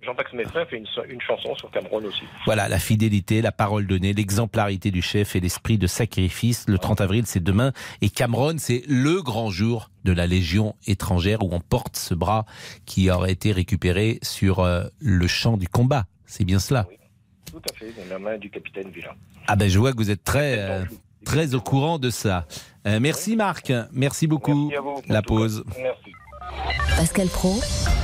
Speaker 12: Jean-Pax Messin fait une, une chanson sur Cameron aussi.
Speaker 2: Voilà, la fidélité, la parole donnée, l'exemplarité du chef et l'esprit de sacrifice. Le trente avril, c'est demain. Et Cameron, c'est le grand jour de la Légion étrangère où on porte ce bras qui aurait été récupéré sur euh, le champ du combat. C'est bien cela?
Speaker 12: Oui, tout à fait, dans la main du capitaine Villain.
Speaker 2: Ah ben je vois que vous êtes très, euh, très au courant de ça. Euh, merci Marc, merci beaucoup.
Speaker 12: Merci à vous.
Speaker 2: La pause.
Speaker 12: Merci.
Speaker 5: Pascal Praud,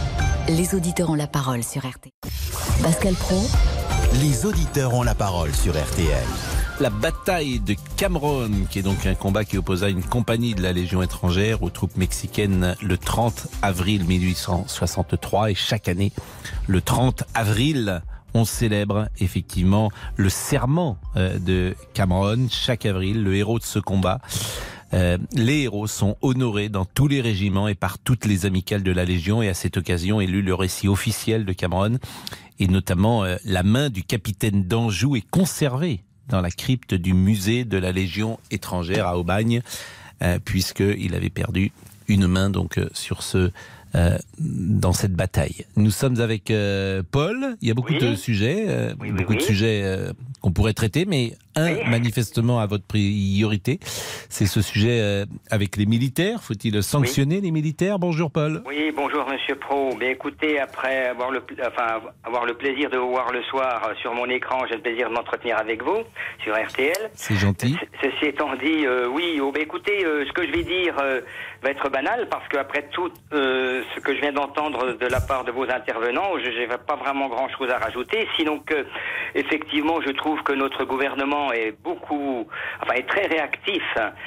Speaker 5: les auditeurs ont la parole sur R T L. Pascal Praud,
Speaker 1: Les auditeurs ont la parole sur R T L.
Speaker 2: La bataille de Cameron, qui est donc un combat qui opposa une compagnie de la Légion étrangère aux troupes mexicaines le trente avril mille huit cent soixante-trois. Et chaque année, le trente avril, on célèbre effectivement le serment de Cameron. Chaque avril, le héros de ce combat. Euh, les héros sont honorés dans tous les régiments et par toutes les amicales de la Légion, et à cette occasion est lu le récit officiel de Cameron, et notamment euh, la main du capitaine d'Anjou est conservée dans la crypte du musée de la Légion étrangère à Aubagne, euh, puisqu'il avait perdu une main donc euh, sur ce euh, dans cette bataille. Nous sommes avec euh, Paul. Il y a beaucoup
Speaker 13: oui.
Speaker 2: de sujets, euh,
Speaker 13: oui, oui,
Speaker 2: beaucoup
Speaker 13: oui.
Speaker 2: de sujets euh, qu'on pourrait traiter, mais un
Speaker 13: oui.
Speaker 2: manifestement à votre priorité, c'est ce sujet euh, avec les militaires. Faut-il sanctionner oui. les militaires? Bonjour Paul.
Speaker 13: Oui, bonjour Monsieur Praud. Mais écoutez, après avoir le, enfin, avoir le plaisir de vous voir le soir sur mon écran, j'ai le plaisir de m'entretenir avec vous sur R T L.
Speaker 2: C'est gentil.
Speaker 13: Ceci étant dit, euh, oui, oh, bah, écoutez, euh, ce que je vais dire euh, va être banal, parce qu'après tout euh, ce que je viens d'entendre de la part de vos intervenants, je n'ai pas vraiment grand-chose à rajouter, sinon que, effectivement, je trouve que notre gouvernement est beaucoup, enfin, est très réactif,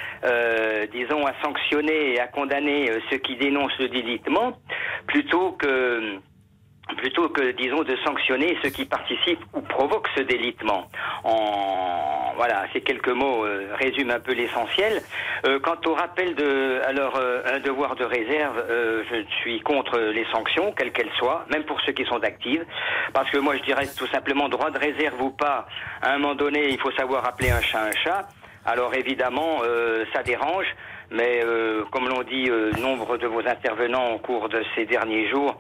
Speaker 13: euh, disons, à sanctionner et à condamner euh, ceux qui dénoncent le délitement, plutôt que... plutôt que, disons, de sanctionner ceux qui participent ou provoquent ce délitement. En... Voilà, ces quelques mots euh, résument un peu l'essentiel. Euh, quant au rappel de, alors, euh, un devoir de réserve, euh, je suis contre les sanctions, quelles qu'elles soient, même pour ceux qui sont actifs, parce que moi je dirais tout simplement, droit de réserve ou pas, à un moment donné, il faut savoir appeler un chat un chat. Alors évidemment, euh, ça dérange, mais euh, comme l'ont dit euh, nombre de vos intervenants au cours de ces derniers jours,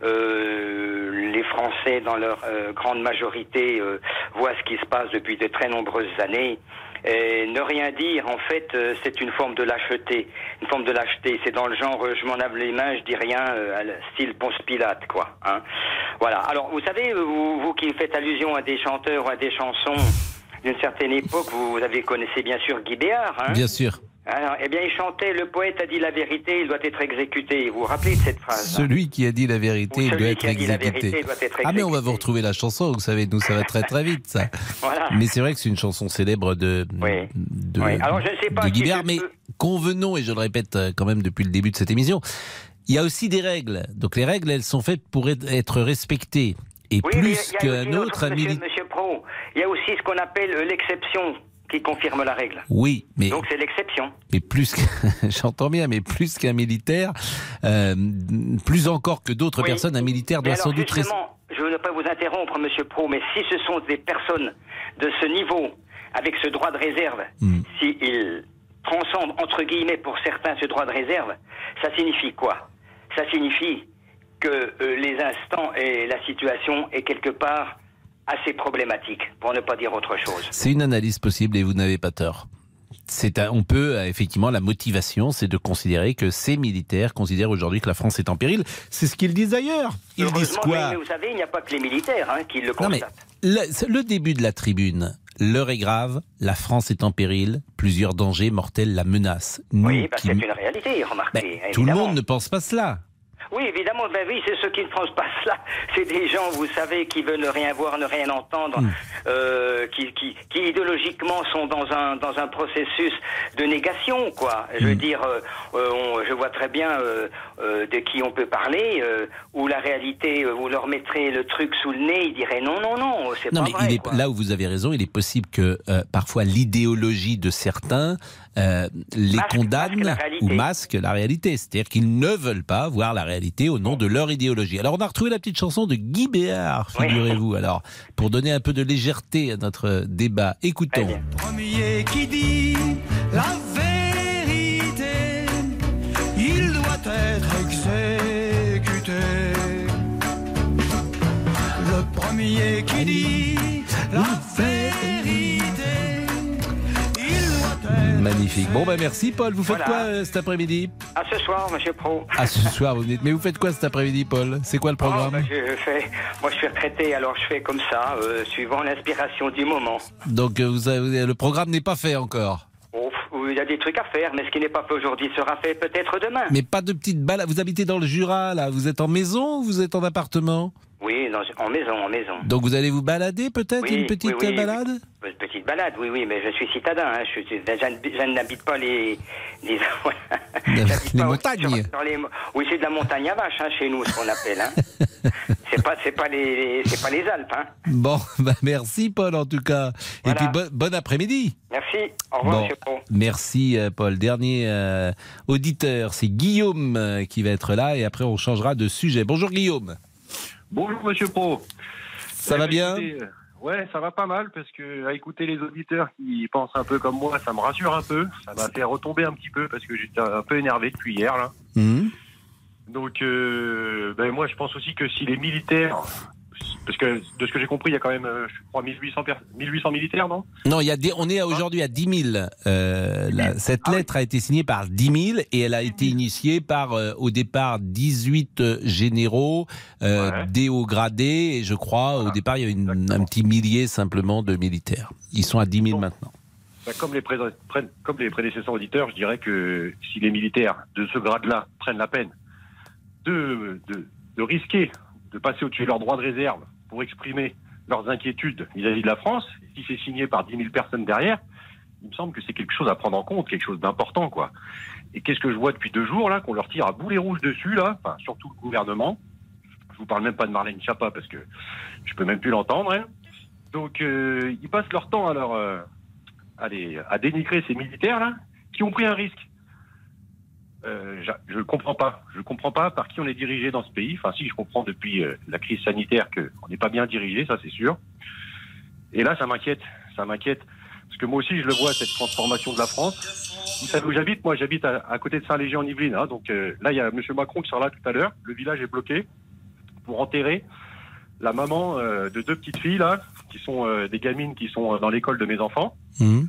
Speaker 13: Euh, les Français, dans leur euh, grande majorité, euh, voient ce qui se passe depuis de très nombreuses années. Et ne rien dire, en fait, euh, c'est une forme de lâcheté. Une forme de lâcheté. C'est dans le genre, euh, je m'en lave les mains, je dis rien, euh, style Ponce Pilate, quoi. Hein. Voilà. Alors, vous savez, vous, vous qui faites allusion à des chanteurs ou à des chansons d'une certaine époque, vous, vous avez connaissez bien sûr Guy Béard. Hein.
Speaker 2: Bien sûr.
Speaker 13: Alors, eh bien, il chantait, le poète a dit la vérité, il doit être exécuté. Vous vous rappelez de cette phrase?
Speaker 2: Celui qui a dit la vérité, il doit être exécuté.
Speaker 13: Vérité, doit être exécuté.
Speaker 2: Ah, mais on va vous retrouver la chanson, vous savez, nous, ça va très très vite, ça.
Speaker 13: Voilà.
Speaker 2: Mais c'est vrai que c'est une chanson célèbre de,
Speaker 13: oui.
Speaker 2: de,
Speaker 13: oui. Alors, je ne sais pas
Speaker 2: de Guy
Speaker 13: si
Speaker 2: Béard, mais
Speaker 13: peux...
Speaker 2: convenons, et je le répète quand même depuis le début de cette émission, il y a aussi des règles. Donc les règles, elles sont faites pour être respectées. Et
Speaker 13: oui,
Speaker 2: plus qu'un autre...
Speaker 13: Monsieur,
Speaker 2: militaire...
Speaker 13: monsieur Praud, il y a aussi ce qu'on appelle l'exception qui confirme la règle.
Speaker 2: Oui, mais...
Speaker 13: Donc c'est l'exception.
Speaker 2: Mais plus que... J'entends bien, mais plus qu'un militaire, euh, plus encore que d'autres oui. personnes, un militaire doit
Speaker 13: alors,
Speaker 2: sans doute...
Speaker 13: Justement, je ne veux pas vous interrompre, monsieur Praud, mais si ce sont des personnes de ce niveau, avec ce droit de réserve, mm. s'ils transcendent, entre guillemets, pour certains, ce droit de réserve, ça signifie quoi? Ça signifie que euh, les instants et la situation est quelque part assez problématique, pour ne pas dire autre chose.
Speaker 2: C'est une analyse possible et vous n'avez pas tort. C'est un, on peut, effectivement, la motivation, c'est de considérer que ces militaires considèrent aujourd'hui que la France est en péril. C'est ce qu'ils disent d'ailleurs. Ils disent quoi?
Speaker 13: Mais vous savez, il n'y a pas que les militaires hein, qui le constatent.
Speaker 2: Non, mais le, le début de la tribune, l'heure est grave, la France est en péril, plusieurs dangers mortels la menacent. Nous,
Speaker 13: oui, bah,
Speaker 2: qui...
Speaker 13: c'est une réalité, remarquez.
Speaker 2: Ben, tout le monde ne pense pas cela.
Speaker 13: Oui, évidemment, ben oui, c'est ceux qui ne pensent pas cela. C'est des gens, vous savez, qui veulent ne rien voir, ne rien entendre, mmh. euh, qui, qui, qui idéologiquement sont dans un dans un processus de négation, quoi. Je veux mmh. dire, euh, on, je vois très bien euh, euh, de qui on peut parler, euh, où la réalité, euh, vous leur mettrez le truc sous le nez, ils diraient non, non, non, c'est
Speaker 2: non,
Speaker 13: pas
Speaker 2: mais
Speaker 13: vrai.
Speaker 2: Il est,
Speaker 13: quoi.
Speaker 2: Là où vous avez raison, il est possible que euh, parfois l'idéologie de certains euh, les
Speaker 13: masque,
Speaker 2: condamne
Speaker 13: masque
Speaker 2: ou masque la réalité. C'est-à-dire qu'ils ne veulent pas voir la réalité au nom de leur idéologie. Alors on a retrouvé la petite chanson de Guy Béard, figurez-vous. Oui. Alors pour donner un peu de légèreté à notre débat, écoutons.
Speaker 14: Premier qui dit la vérité, il doit être exécuté. fumier qui dit la vérité.
Speaker 2: Magnifique. Bon, ben merci, Paul. Vous faites
Speaker 13: Voilà.
Speaker 2: quoi euh, cet après-midi?
Speaker 13: À ce soir, monsieur Pro.
Speaker 2: Ah, ce soir, vous venez. Mais vous faites quoi cet après-midi, Paul? C'est quoi le
Speaker 13: Oh,
Speaker 2: programme?
Speaker 13: bah, je fais, moi, je suis retraité, alors je fais comme ça, euh, suivant l'inspiration du moment.
Speaker 2: Donc, euh, vous avez, le programme n'est pas fait encore.
Speaker 13: Oh, il y a des trucs à faire, mais ce qui n'est pas fait aujourd'hui sera fait peut-être demain.
Speaker 2: Mais pas de petites balades. Vous habitez dans le Jura, là. Vous êtes en maison ou vous êtes en appartement?
Speaker 13: Oui, dans- en maison, en maison.
Speaker 2: Donc, vous allez vous balader peut-être?
Speaker 13: Oui,
Speaker 2: Une petite
Speaker 13: oui, oui,
Speaker 2: balade?
Speaker 13: oui. Une petite balade, oui, oui, mais je suis citadin. Hein, je, suis- je, je n'habite pas les... Les, J'habite
Speaker 2: Les
Speaker 13: pas au-
Speaker 2: montagnes.
Speaker 13: sur- sur les- oui, c'est de la montagne à vache, hein, chez nous, ce qu'on appelle. Hein. c'est pas, c'est pas les, c'est pas les Alpes. Hein.
Speaker 2: Bon, bah merci, Paul, en tout cas.
Speaker 13: Voilà.
Speaker 2: Et puis, bon, bon après-midi.
Speaker 13: Merci. Au revoir,
Speaker 2: Bon,
Speaker 13: monsieur Pro.
Speaker 2: merci euh, Paul. Dernier euh, auditeur, c'est Guillaume euh, qui va être là et après on changera de sujet. Bonjour Guillaume.
Speaker 15: Bonjour Monsieur Pro.
Speaker 2: Ça va bien?
Speaker 15: Écoutez, euh, Ouais, ça va pas mal parce que à écouter les auditeurs qui pensent un peu comme moi, ça me rassure un peu. Ça m'a fait retomber un petit peu parce que j'étais un peu énervé depuis hier là.
Speaker 2: Mmh.
Speaker 15: Donc euh, ben moi je pense aussi que si les militaires, parce que de ce que j'ai compris il y a quand même euh, je crois mille huit cents, mille huit cents militaires, non?
Speaker 2: Non, il y a des, on est aujourd'hui à dix mille. Euh, la- cette lettre a été signée par dix mille et elle a été initiée par, euh, au départ, dix-huit euh, généraux, euh, des hauts gradés. Et je crois, au départ, il y avait une- un petit millier simplement de militaires. Ils sont à dix mille maintenant.
Speaker 15: Ben, comme, les pré- prennent- comme les prédécesseurs auditeurs, je dirais que si les militaires de ce grade-là prennent la peine de, de, de risquer de passer au-dessus de leurs droits de réserve pour exprimer leurs inquiétudes vis-à-vis de la France, si c'est signé par dix mille personnes derrière, il me semble que c'est quelque chose à prendre en compte, quelque chose d'important, quoi. Et qu'est-ce que je vois depuis deux jours, là, qu'on leur tire à boulet rouge dessus, là, enfin, surtout le gouvernement. Je vous parle même pas de Marlène Schiappa, parce que je peux même plus l'entendre, hein. Donc, euh, ils passent leur temps à leur, euh, à, les- à dénigrer ces militaires-là, qui ont pris un risque. Euh, je ne comprends pas. Je comprends pas par qui on est dirigé dans ce pays. Enfin, si, je comprends depuis euh, la crise sanitaire qu'on n'est pas bien dirigé, ça c'est sûr. Et là, ça m'inquiète. Ça m'inquiète. Parce que moi aussi, je le vois, cette transformation de la France. Vous savez où j'habite? Moi, j'habite à, à côté de Saint-Léger-en-Yvelines. Hein. Donc euh, là, il y a M. Macron qui sera là tout à l'heure. Le village est bloqué pour enterrer la maman euh, de deux petites filles, là, qui sont euh, des gamines qui sont euh, dans l'école de mes enfants.
Speaker 2: Mmh.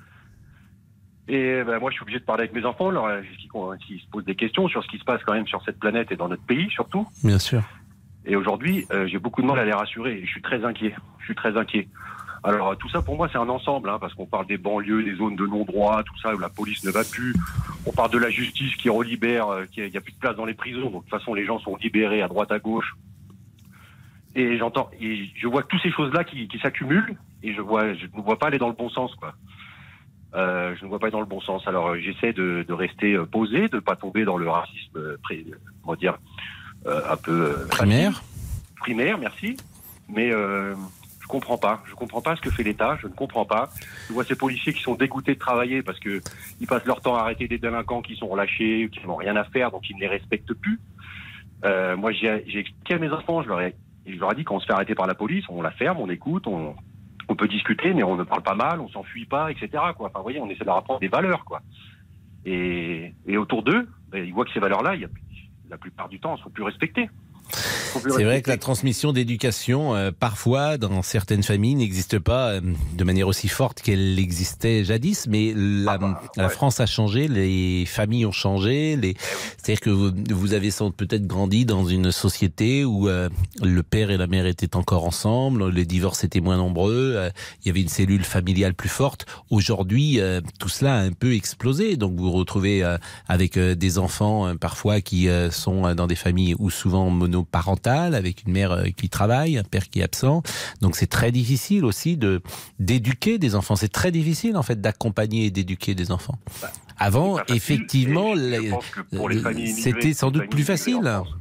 Speaker 15: Et ben, moi, je suis obligé de parler avec mes enfants, leur, qui, qui se posent des questions sur ce qui se passe quand même sur cette planète et dans notre pays, surtout.
Speaker 2: Bien sûr.
Speaker 15: Et aujourd'hui, euh, j'ai beaucoup de mal à les rassurer. Et je suis très inquiet. Je suis très inquiet. Alors, tout ça, pour moi, c'est un ensemble, hein, parce qu'on parle des banlieues, des zones de non-droit, tout ça, où la police ne va plus. On parle de la justice qui relibère, euh, qu'il n'y a plus de place dans les prisons. Donc, de toute façon, les gens sont libérés à droite, à gauche. Et j'entends, et je vois toutes ces choses-là qui, qui s'accumulent, et je vois, je ne vois pas aller dans le bon sens, quoi. Euh, je ne vois pas aller dans le bon sens. Alors, euh, j'essaie de, de rester euh, posé, de pas tomber dans le racisme, euh, pré, comment dire, euh, un peu euh,
Speaker 2: primaire.
Speaker 15: Primaire, merci. Mais euh, je comprends pas. Je comprends pas ce que fait l'État. Je ne comprends pas. Je vois ces policiers qui sont dégoûtés de travailler parce que ils passent leur temps à arrêter des délinquants qui sont relâchés, qui n'ont rien à faire, donc ils ne les respectent plus. Euh, moi, j'ai, j'ai expliqué à mes enfants, je leur ai, je leur ai dit qu'on se fait arrêter par la police, on la ferme, on écoute, on On peut discuter, mais on ne parle pas mal, on s'enfuit pas, et cetera. Quoi. Enfin, vous voyez, on essaie de leur apprendre des valeurs, quoi. Et, et autour d'eux, ben, ils voient que ces valeurs-là, il y a, la plupart du temps, elles sont plus respectées.
Speaker 2: C'est vrai que la transmission d'éducation, euh, parfois, dans certaines familles, n'existe pas euh, de manière aussi forte qu'elle existait jadis, mais la, ah bah, la ouais. France a changé, les familles ont changé, les... c'est-à-dire que vous, vous avez sans peut-être grandi dans une société où euh, le père et la mère étaient encore ensemble, les divorces étaient moins nombreux, euh, il y avait une cellule familiale plus forte. Aujourd'hui, euh, tout cela a un peu explosé, donc vous vous retrouvez euh, avec euh, des enfants euh, parfois qui euh, sont dans des familles où souvent monoparentales, avec une mère qui travaille, un père qui est absent. Donc c'est très difficile aussi de d'éduquer des enfants. C'est très difficile en fait d'accompagner et d'éduquer des enfants. Avant, effectivement, les, les c'était sans doute plus facile.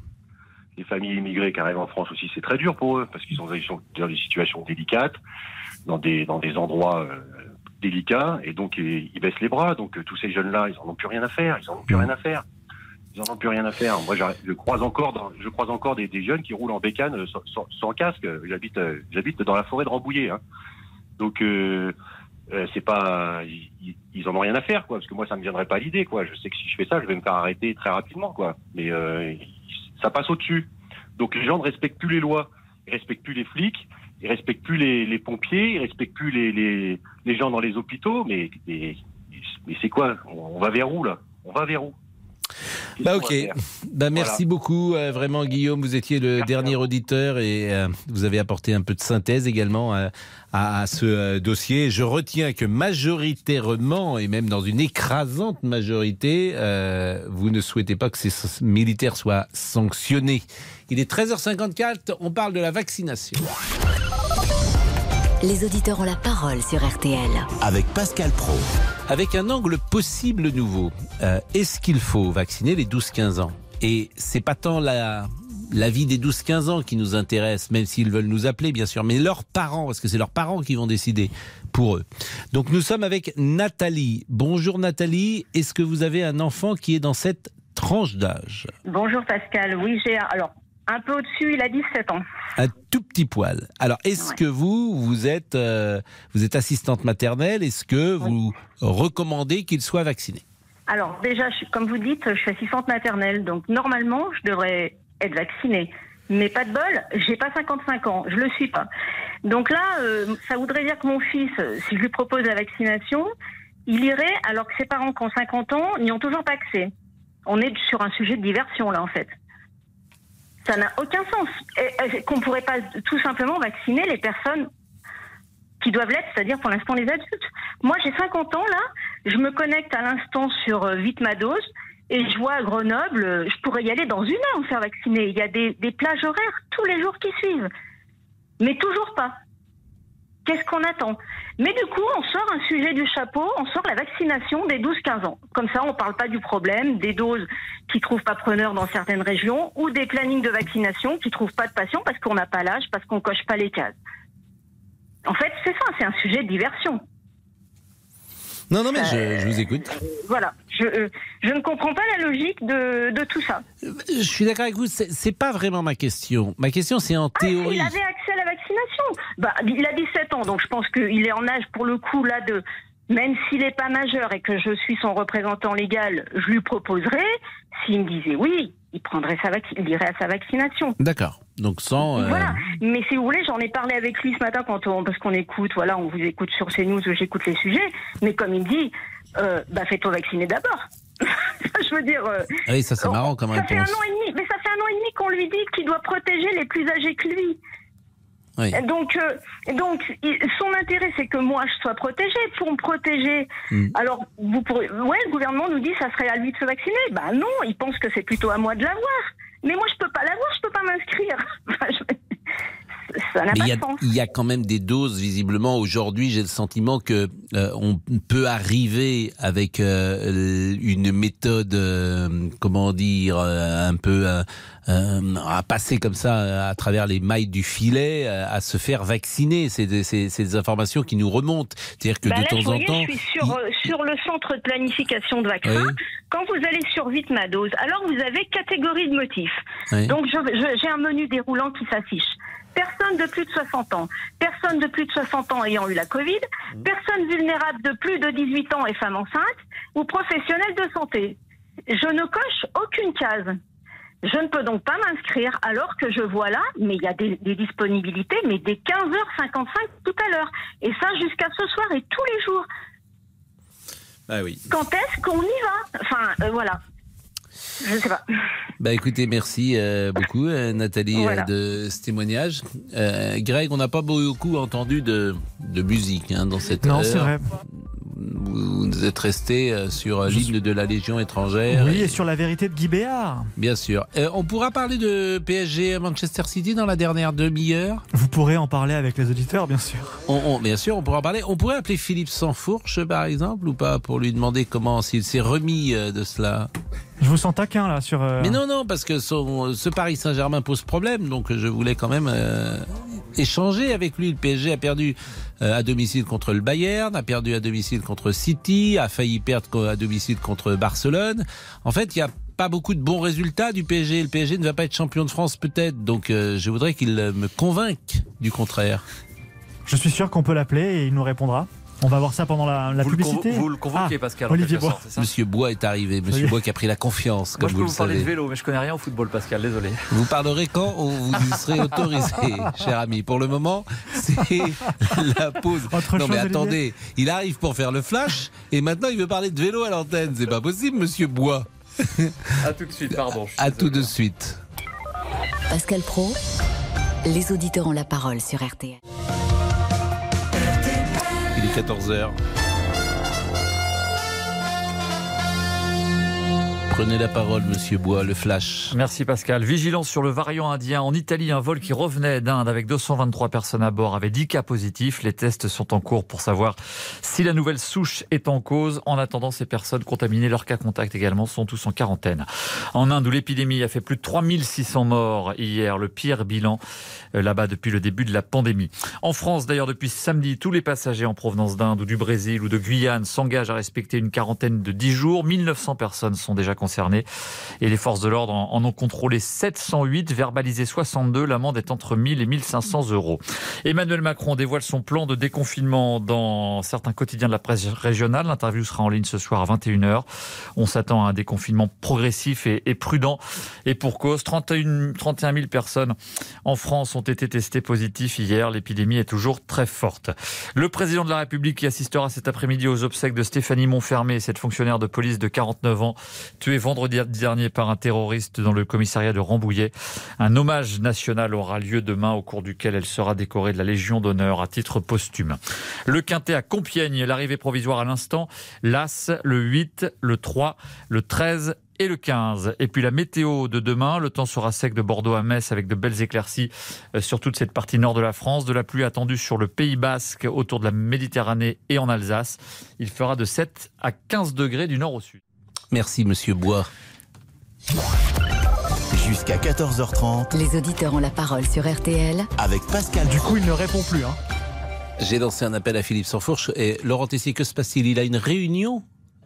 Speaker 15: Les familles immigrées qui arrivent en France aussi, c'est très dur pour eux parce qu'ils sont dans des situations délicates, dans des dans des endroits euh, délicats, et donc ils, ils baissent les bras. Donc tous ces jeunes-là, ils en ont plus rien à faire. Ils en ont plus rien à faire. Ils n'en ont plus rien à faire. Moi, je croise encore, dans, je croise encore des, des jeunes qui roulent en bécane sans, sans, sans casque. J'habite, euh, j'habite dans la forêt de Rambouillet. Hein. Donc, euh, euh, c'est pas, ils, ils en ont rien à faire, quoi. Parce que moi, ça me viendrait pas à l'idée, quoi. Je sais que si je fais ça, je vais me faire arrêter très rapidement, quoi. Mais euh, ça passe au-dessus. Donc, les gens ne respectent plus les lois, ils respectent plus les flics, Ils respectent plus les, les pompiers, ils respectent plus les, les, les gens dans les hôpitaux. Mais, mais, mais c'est quoi? On va vers où là? On va vers où?
Speaker 2: Bah ok, bah merci voilà. beaucoup euh, vraiment Guillaume, vous étiez le merci dernier auditeur et euh, vous avez apporté un peu de synthèse également euh, à, à ce euh, dossier. Je retiens que majoritairement et même dans une écrasante majorité, euh, vous ne souhaitez pas que ces militaires soient sanctionnés. Il est treize heures cinquante-quatre, on parle de la vaccination.
Speaker 5: Les auditeurs ont la parole sur R T L.
Speaker 1: Avec Pascal Praud.
Speaker 2: Avec un angle possible nouveau. Euh, est-ce qu'il faut vacciner les douze quinze ans? Et c'est pas tant la, la vie des douze quinze ans qui nous intéresse, même s'ils veulent nous appeler, bien sûr, mais leurs parents, parce que c'est leurs parents qui vont décider pour eux. Donc nous sommes avec Nathalie. Bonjour Nathalie, est-ce que vous avez un enfant qui est dans cette tranche d'âge?
Speaker 16: Bonjour Pascal, oui j'ai... Alors, un peu au-dessus, il a dix-sept ans.
Speaker 2: Un tout petit poil. Alors, est-ce ouais. que vous, vous êtes, euh, vous êtes assistante maternelle? Est-ce que vous oui. recommandez qu'il soit vacciné?
Speaker 16: Alors, déjà, je, comme vous dites, je suis assistante maternelle. Donc, normalement, je devrais être vaccinée. Mais pas de bol, j'ai pas cinquante-cinq ans. Je le suis pas. Donc là, euh, ça voudrait dire que mon fils, si je lui propose la vaccination, il irait alors que ses parents qui ont cinquante ans n'y ont toujours pas accès. On est sur un sujet de diversion, là, en fait. Ça n'a aucun sens. Et, et, qu'on ne pourrait pas tout simplement vacciner les personnes qui doivent l'être, c'est-à-dire pour l'instant les adultes. Moi, j'ai cinquante ans, là, je me connecte à l'instant sur euh, Vite ma dose, et je vois à Grenoble, euh, je pourrais y aller dans une heure me faire vacciner. Il y a des, des plages horaires tous les jours qui suivent. Mais toujours pas. Qu'est-ce qu'on attend? Mais du coup, on sort un sujet du chapeau, on sort la vaccination des douze quinze ans. Comme ça, on ne parle pas du problème des doses qui ne trouvent pas preneurs dans certaines régions ou des plannings de vaccination qui ne trouvent pas de patients parce qu'on n'a pas l'âge, parce qu'on ne coche pas les cases. En fait, c'est ça, c'est un sujet de diversion.
Speaker 2: Non, non, mais
Speaker 16: euh,
Speaker 2: je, je vous écoute.
Speaker 16: Euh, voilà, je, euh, je ne comprends pas la logique de, de tout ça.
Speaker 2: Je suis d'accord avec vous, c'est, c'est pas vraiment ma question. Ma question, c'est en théorie.
Speaker 16: Ah, il avait accès à la vaccination. Bah, il a dix-sept ans, donc je pense qu'il est en âge, pour le coup, là, de... Même s'il n'est pas majeur et que je suis son représentant légal, je lui proposerais, s'il me disait oui, il prendrait sa vac... il irait à sa vaccination.
Speaker 2: D'accord. Donc sans. Euh...
Speaker 16: Voilà. Mais si vous voulez, j'en ai parlé avec lui ce matin quand on... parce qu'on écoute, voilà, on vous écoute sur CNews, j'écoute les sujets. Mais comme il me dit, euh, bah fais-toi vacciner d'abord. Je veux dire. Euh...
Speaker 2: Ah oui, ça c'est marrant comme
Speaker 16: ça
Speaker 2: réponse.
Speaker 16: Fait un an et demi, mais ça fait un an et demi qu'on lui dit qu'il doit protéger les plus âgés que lui. Oui. Donc, euh, donc, il, son intérêt, c'est que moi, je sois protégée. Pour me protéger, mmh. alors, vous pourrez, ouais, le gouvernement nous dit que ça serait à lui de se vacciner. Ben non, il pense que c'est plutôt à moi de l'avoir. Mais moi, je peux pas l'avoir, je peux pas m'inscrire. Ça n'a
Speaker 2: Mais
Speaker 16: pas
Speaker 2: il y, a,
Speaker 16: de sens.
Speaker 2: il y a quand même des doses, visiblement. Aujourd'hui, j'ai le sentiment que euh, on peut arriver avec euh, une méthode, euh, comment dire, euh, un peu euh, euh, à passer comme ça à travers les mailles du filet, euh, à se faire vacciner. C'est des, c'est, c'est des informations qui nous remontent. C'est-à-dire que
Speaker 16: bah
Speaker 2: de
Speaker 16: là,
Speaker 2: temps
Speaker 16: je voyais,
Speaker 2: en temps,
Speaker 16: je suis sur, il... sur le centre de planification de vaccins. Oui. Quand vous allez sur Vite ma dose, alors vous avez catégorie de motifs. Oui. Donc je, je, j'ai un menu déroulant qui s'affiche. Personne de plus de soixante ans, personne de plus de soixante ans ayant eu la Covid, mmh. personne vulnérable de plus de dix-huit ans et femme enceinte, ou professionnel de santé. Je ne coche aucune case. Je ne peux donc pas m'inscrire alors que je vois là, mais il y a des, des disponibilités, mais dès quinze heures cinquante-cinq tout à l'heure. Et ça jusqu'à ce soir et tous les jours.
Speaker 2: Ah oui.
Speaker 16: Quand est-ce qu'on y va? Enfin, euh, voilà. Je ne sais pas.
Speaker 2: Bah écoutez, merci euh, beaucoup euh, Nathalie voilà. euh, de ce témoignage. Euh, Greg, on n'a pas beaucoup entendu de, de musique hein, dans cette
Speaker 17: non,
Speaker 2: heure.
Speaker 17: C'est vrai.
Speaker 2: Vous, vous êtes resté euh, sur Je l'hymne suis... de la Légion étrangère.
Speaker 17: Oui, et, et sur la vérité de Guy Béard.
Speaker 2: Bien sûr. Euh, on pourra parler de P S G à Manchester City dans la dernière demi-heure.
Speaker 17: Vous pourrez en parler avec les auditeurs, bien sûr.
Speaker 2: On, on, bien sûr, on pourra en parler. On pourrait appeler Philippe Sansfourche, par exemple, ou pas, pour lui demander comment, s'il s'est remis euh, de cela.
Speaker 17: Je vous sens taquin là sur. Euh...
Speaker 2: Mais non, non, parce que son, ce Paris Saint-Germain pose problème, donc je voulais quand même euh, échanger avec lui. Le P S G a perdu euh, à domicile contre le Bayern, a perdu à domicile contre City, a failli perdre à domicile contre Barcelone. En fait, il y a pas beaucoup de bons résultats du P S G. Le P S G ne va pas être champion de France peut-être, donc euh, je voudrais qu'il me convainque du contraire.
Speaker 17: Je suis sûr qu'on peut l'appeler et il nous répondra. On va voir ça pendant la, la
Speaker 18: vous
Speaker 17: publicité.
Speaker 18: Le convo- vous le convoquez,
Speaker 17: ah,
Speaker 18: Pascal.
Speaker 17: Olivier Bois.
Speaker 18: Sorte, c'est ça
Speaker 2: Monsieur Bois est arrivé. Monsieur
Speaker 17: Oui.
Speaker 2: Bois qui a pris la confiance, comme
Speaker 18: Moi, je
Speaker 2: vous
Speaker 18: peux
Speaker 2: le
Speaker 18: vous parler
Speaker 2: savez.
Speaker 18: de vélo, mais je connais rien au football, Pascal. Désolé.
Speaker 2: Vous parlerez quand vous y serez autorisé, cher ami. Pour le moment, c'est la pause.
Speaker 17: Autre
Speaker 2: non
Speaker 17: chose,
Speaker 2: mais
Speaker 17: Olivier
Speaker 2: attendez, il arrive pour faire le flash et maintenant il veut parler de vélo à l'antenne. C'est pas possible, Monsieur Bois.
Speaker 18: À tout de suite, pardon.
Speaker 2: À tout de suite.
Speaker 5: Pascal Praud, les auditeurs ont la parole sur R T L.
Speaker 2: Il est quatorze heures. Prenez la parole, Monsieur Bois, le flash.
Speaker 18: Merci Pascal. Vigilance sur le variant indien. En Italie, un vol qui revenait d'Inde avec deux cent vingt-trois personnes à bord avait dix cas positifs. Les tests sont en cours pour savoir si la nouvelle souche est en cause. En attendant, ces personnes contaminées, leurs cas contacts également, sont tous en quarantaine. En Inde, où l'épidémie a fait plus de trois mille six cents morts hier, le pire bilan euh, là-bas depuis le début de la pandémie. En France, d'ailleurs, depuis samedi, tous les passagers en provenance d'Inde ou du Brésil ou de Guyane s'engagent à respecter une quarantaine de dix jours. mille neuf cents personnes sont déjà concernées. Et les forces de l'ordre en ont contrôlé sept cent huit, verbalisé soixante-deux. L'amende est entre mille et mille cinq cents euros. Emmanuel Macron dévoile son plan de déconfinement dans certains quotidiens de la presse régionale. L'interview sera en ligne ce soir à vingt et une heures. On s'attend à un déconfinement progressif et, et prudent. Et pour cause, trente et un, trente et un mille personnes en France ont été testées positives hier. L'épidémie est toujours très forte. Le président de la République qui assistera cet après-midi aux obsèques de Stéphanie Monfermé, cette fonctionnaire de police de quarante-neuf ans, tuée vendredi dernier par un terroriste dans le commissariat de Rambouillet. Un hommage national aura lieu demain au cours duquel elle sera décorée de la Légion d'honneur à titre posthume. Le Quintet à Compiègne, l'arrivée provisoire à l'instant, l'As, le huit, le trois, le treize et le quinze. Et puis la météo de demain, le temps sera sec de Bordeaux à Metz avec de belles éclaircies sur toute cette partie nord de la France, de la pluie attendue sur le Pays Basque, autour de la Méditerranée et en Alsace. Il fera de sept à quinze degrés du nord au sud.
Speaker 2: Merci, Monsieur Bois.
Speaker 1: Jusqu'à quatorze heures trente.
Speaker 5: Les auditeurs ont la parole sur R T L.
Speaker 1: Avec Pascal.
Speaker 17: Du coup, il ne répond plus. Hein.
Speaker 2: J'ai lancé un appel à Philippe Sansfourche. Et Laurent Tessier, que se passe-t-il? Il a une réunion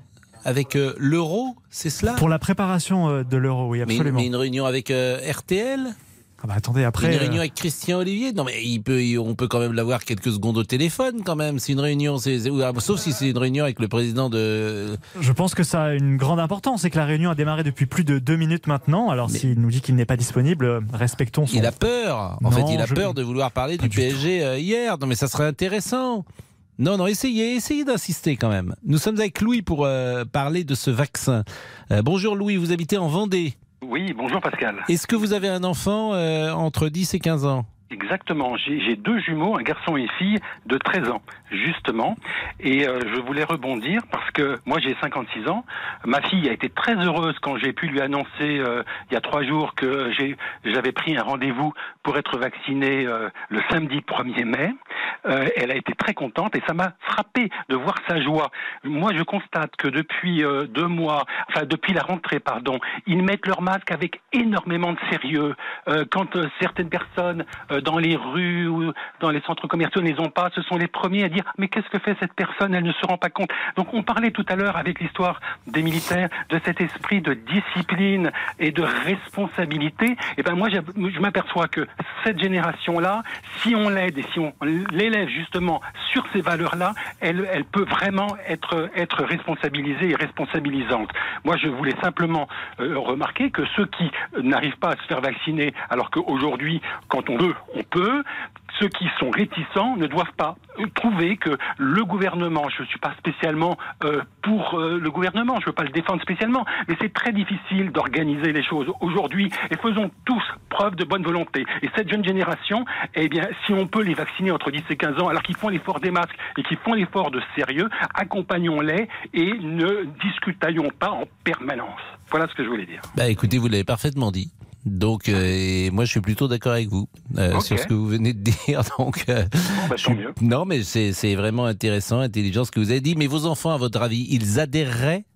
Speaker 2: avec euh, l'euro, c'est cela?
Speaker 17: Pour la préparation euh, de l'euro, oui, absolument.
Speaker 2: Mais, mais une réunion avec euh, R T L?
Speaker 17: Ah bah attendez, après...
Speaker 2: Une réunion avec Christian Olivier? Non mais il peut, il, on peut quand même l'avoir quelques secondes au téléphone quand même. C'est une réunion, c'est, c'est, sauf si c'est une réunion avec le président de...
Speaker 17: Je pense que ça a une grande importance. C'est que la réunion a démarré depuis plus de deux minutes maintenant. Alors mais... s'il nous dit qu'il n'est pas disponible, respectons son...
Speaker 2: Il a peur. En non, fait, il a je... peur de vouloir parler pas du P S G euh, hier. Non mais ça serait intéressant. Non, non, essayez, essayez d'insister quand même. Nous sommes avec Louis pour euh, parler de ce vaccin. Euh, bonjour Louis, vous habitez en Vendée.
Speaker 9: Oui, bonjour Pascal.
Speaker 2: Est-ce que vous avez un enfant euh, entre dix et quinze ans?
Speaker 9: Exactement, j'ai, j'ai deux jumeaux, un garçon et une fille de treize ans, justement. Et euh, je voulais rebondir parce que moi j'ai cinquante-six ans. Ma fille a été très heureuse quand j'ai pu lui annoncer euh, il y a trois jours que j'ai, j'avais pris un rendez-vous pour être vaccinée euh, le samedi premier mai. Euh, elle a été très contente et ça m'a frappé de voir sa joie. Moi je constate que depuis euh, deux mois, enfin depuis la rentrée, pardon, ils mettent leur masque avec énormément de sérieux. Euh, quand euh, certaines personnes euh, dans les rues ou dans les centres commerciaux ne les ont pas, ce sont les premiers à dire mais qu'est-ce que fait cette personne, elle ne se rend pas compte. Donc on parlait tout à l'heure avec l'histoire des militaires de cet esprit de discipline et de responsabilité. Et ben moi je m'aperçois que cette génération-là, si on l'aide et si on l'élève justement sur ces valeurs-là, elle, elle peut vraiment être, être responsabilisée et responsabilisante. Moi je voulais simplement euh, remarquer que ceux qui n'arrivent pas à se faire vacciner, alors qu'aujourd'hui quand on veut on peut, ceux qui sont réticents ne doivent pas prouver que le gouvernement, je ne suis pas spécialement euh, pour euh, le gouvernement, je ne veux pas le défendre spécialement, mais c'est très difficile d'organiser les choses aujourd'hui et faisons tous preuve de bonne volonté. Et cette jeune génération, eh bien, si on peut les vacciner entre dix et quinze ans, alors qu'ils font l'effort des masques et qu'ils font l'effort de sérieux, accompagnons-les et ne discutaillons pas en permanence. Voilà ce que je voulais dire.
Speaker 2: Bah écoutez, vous l'avez parfaitement dit. Donc, euh, et moi, je suis plutôt d'accord avec vous euh, okay. sur ce que vous venez de dire. Donc, euh,
Speaker 9: bon, bah, tant mieux.
Speaker 2: Non, mais c'est, c'est vraiment intéressant, intelligent ce que vous avez dit. Mais vos enfants, à votre avis, ils adhéreraient?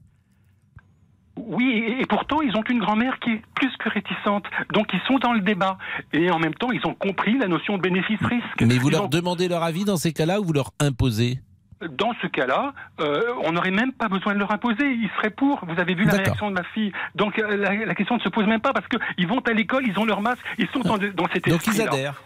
Speaker 9: Oui, et pourtant, ils ont une grand-mère qui est plus que réticente. Donc, ils sont dans le débat. Et en même temps, ils ont compris la notion de bénéfice-risque.
Speaker 2: Mais vous
Speaker 9: ils
Speaker 2: leur
Speaker 9: ont...
Speaker 2: demandez leur avis dans ces cas-là ou vous leur imposez?
Speaker 9: Dans ce cas-là, euh, on n'aurait même pas besoin de leur imposer. Ils seraient pour. Vous avez vu la
Speaker 2: D'accord.
Speaker 9: réaction de ma fille. Donc euh, la, la question ne se pose même pas parce qu'ils vont à l'école, ils ont leur masque, ils sont dans, dans cet esprit-là.
Speaker 2: Donc ils adhèrent.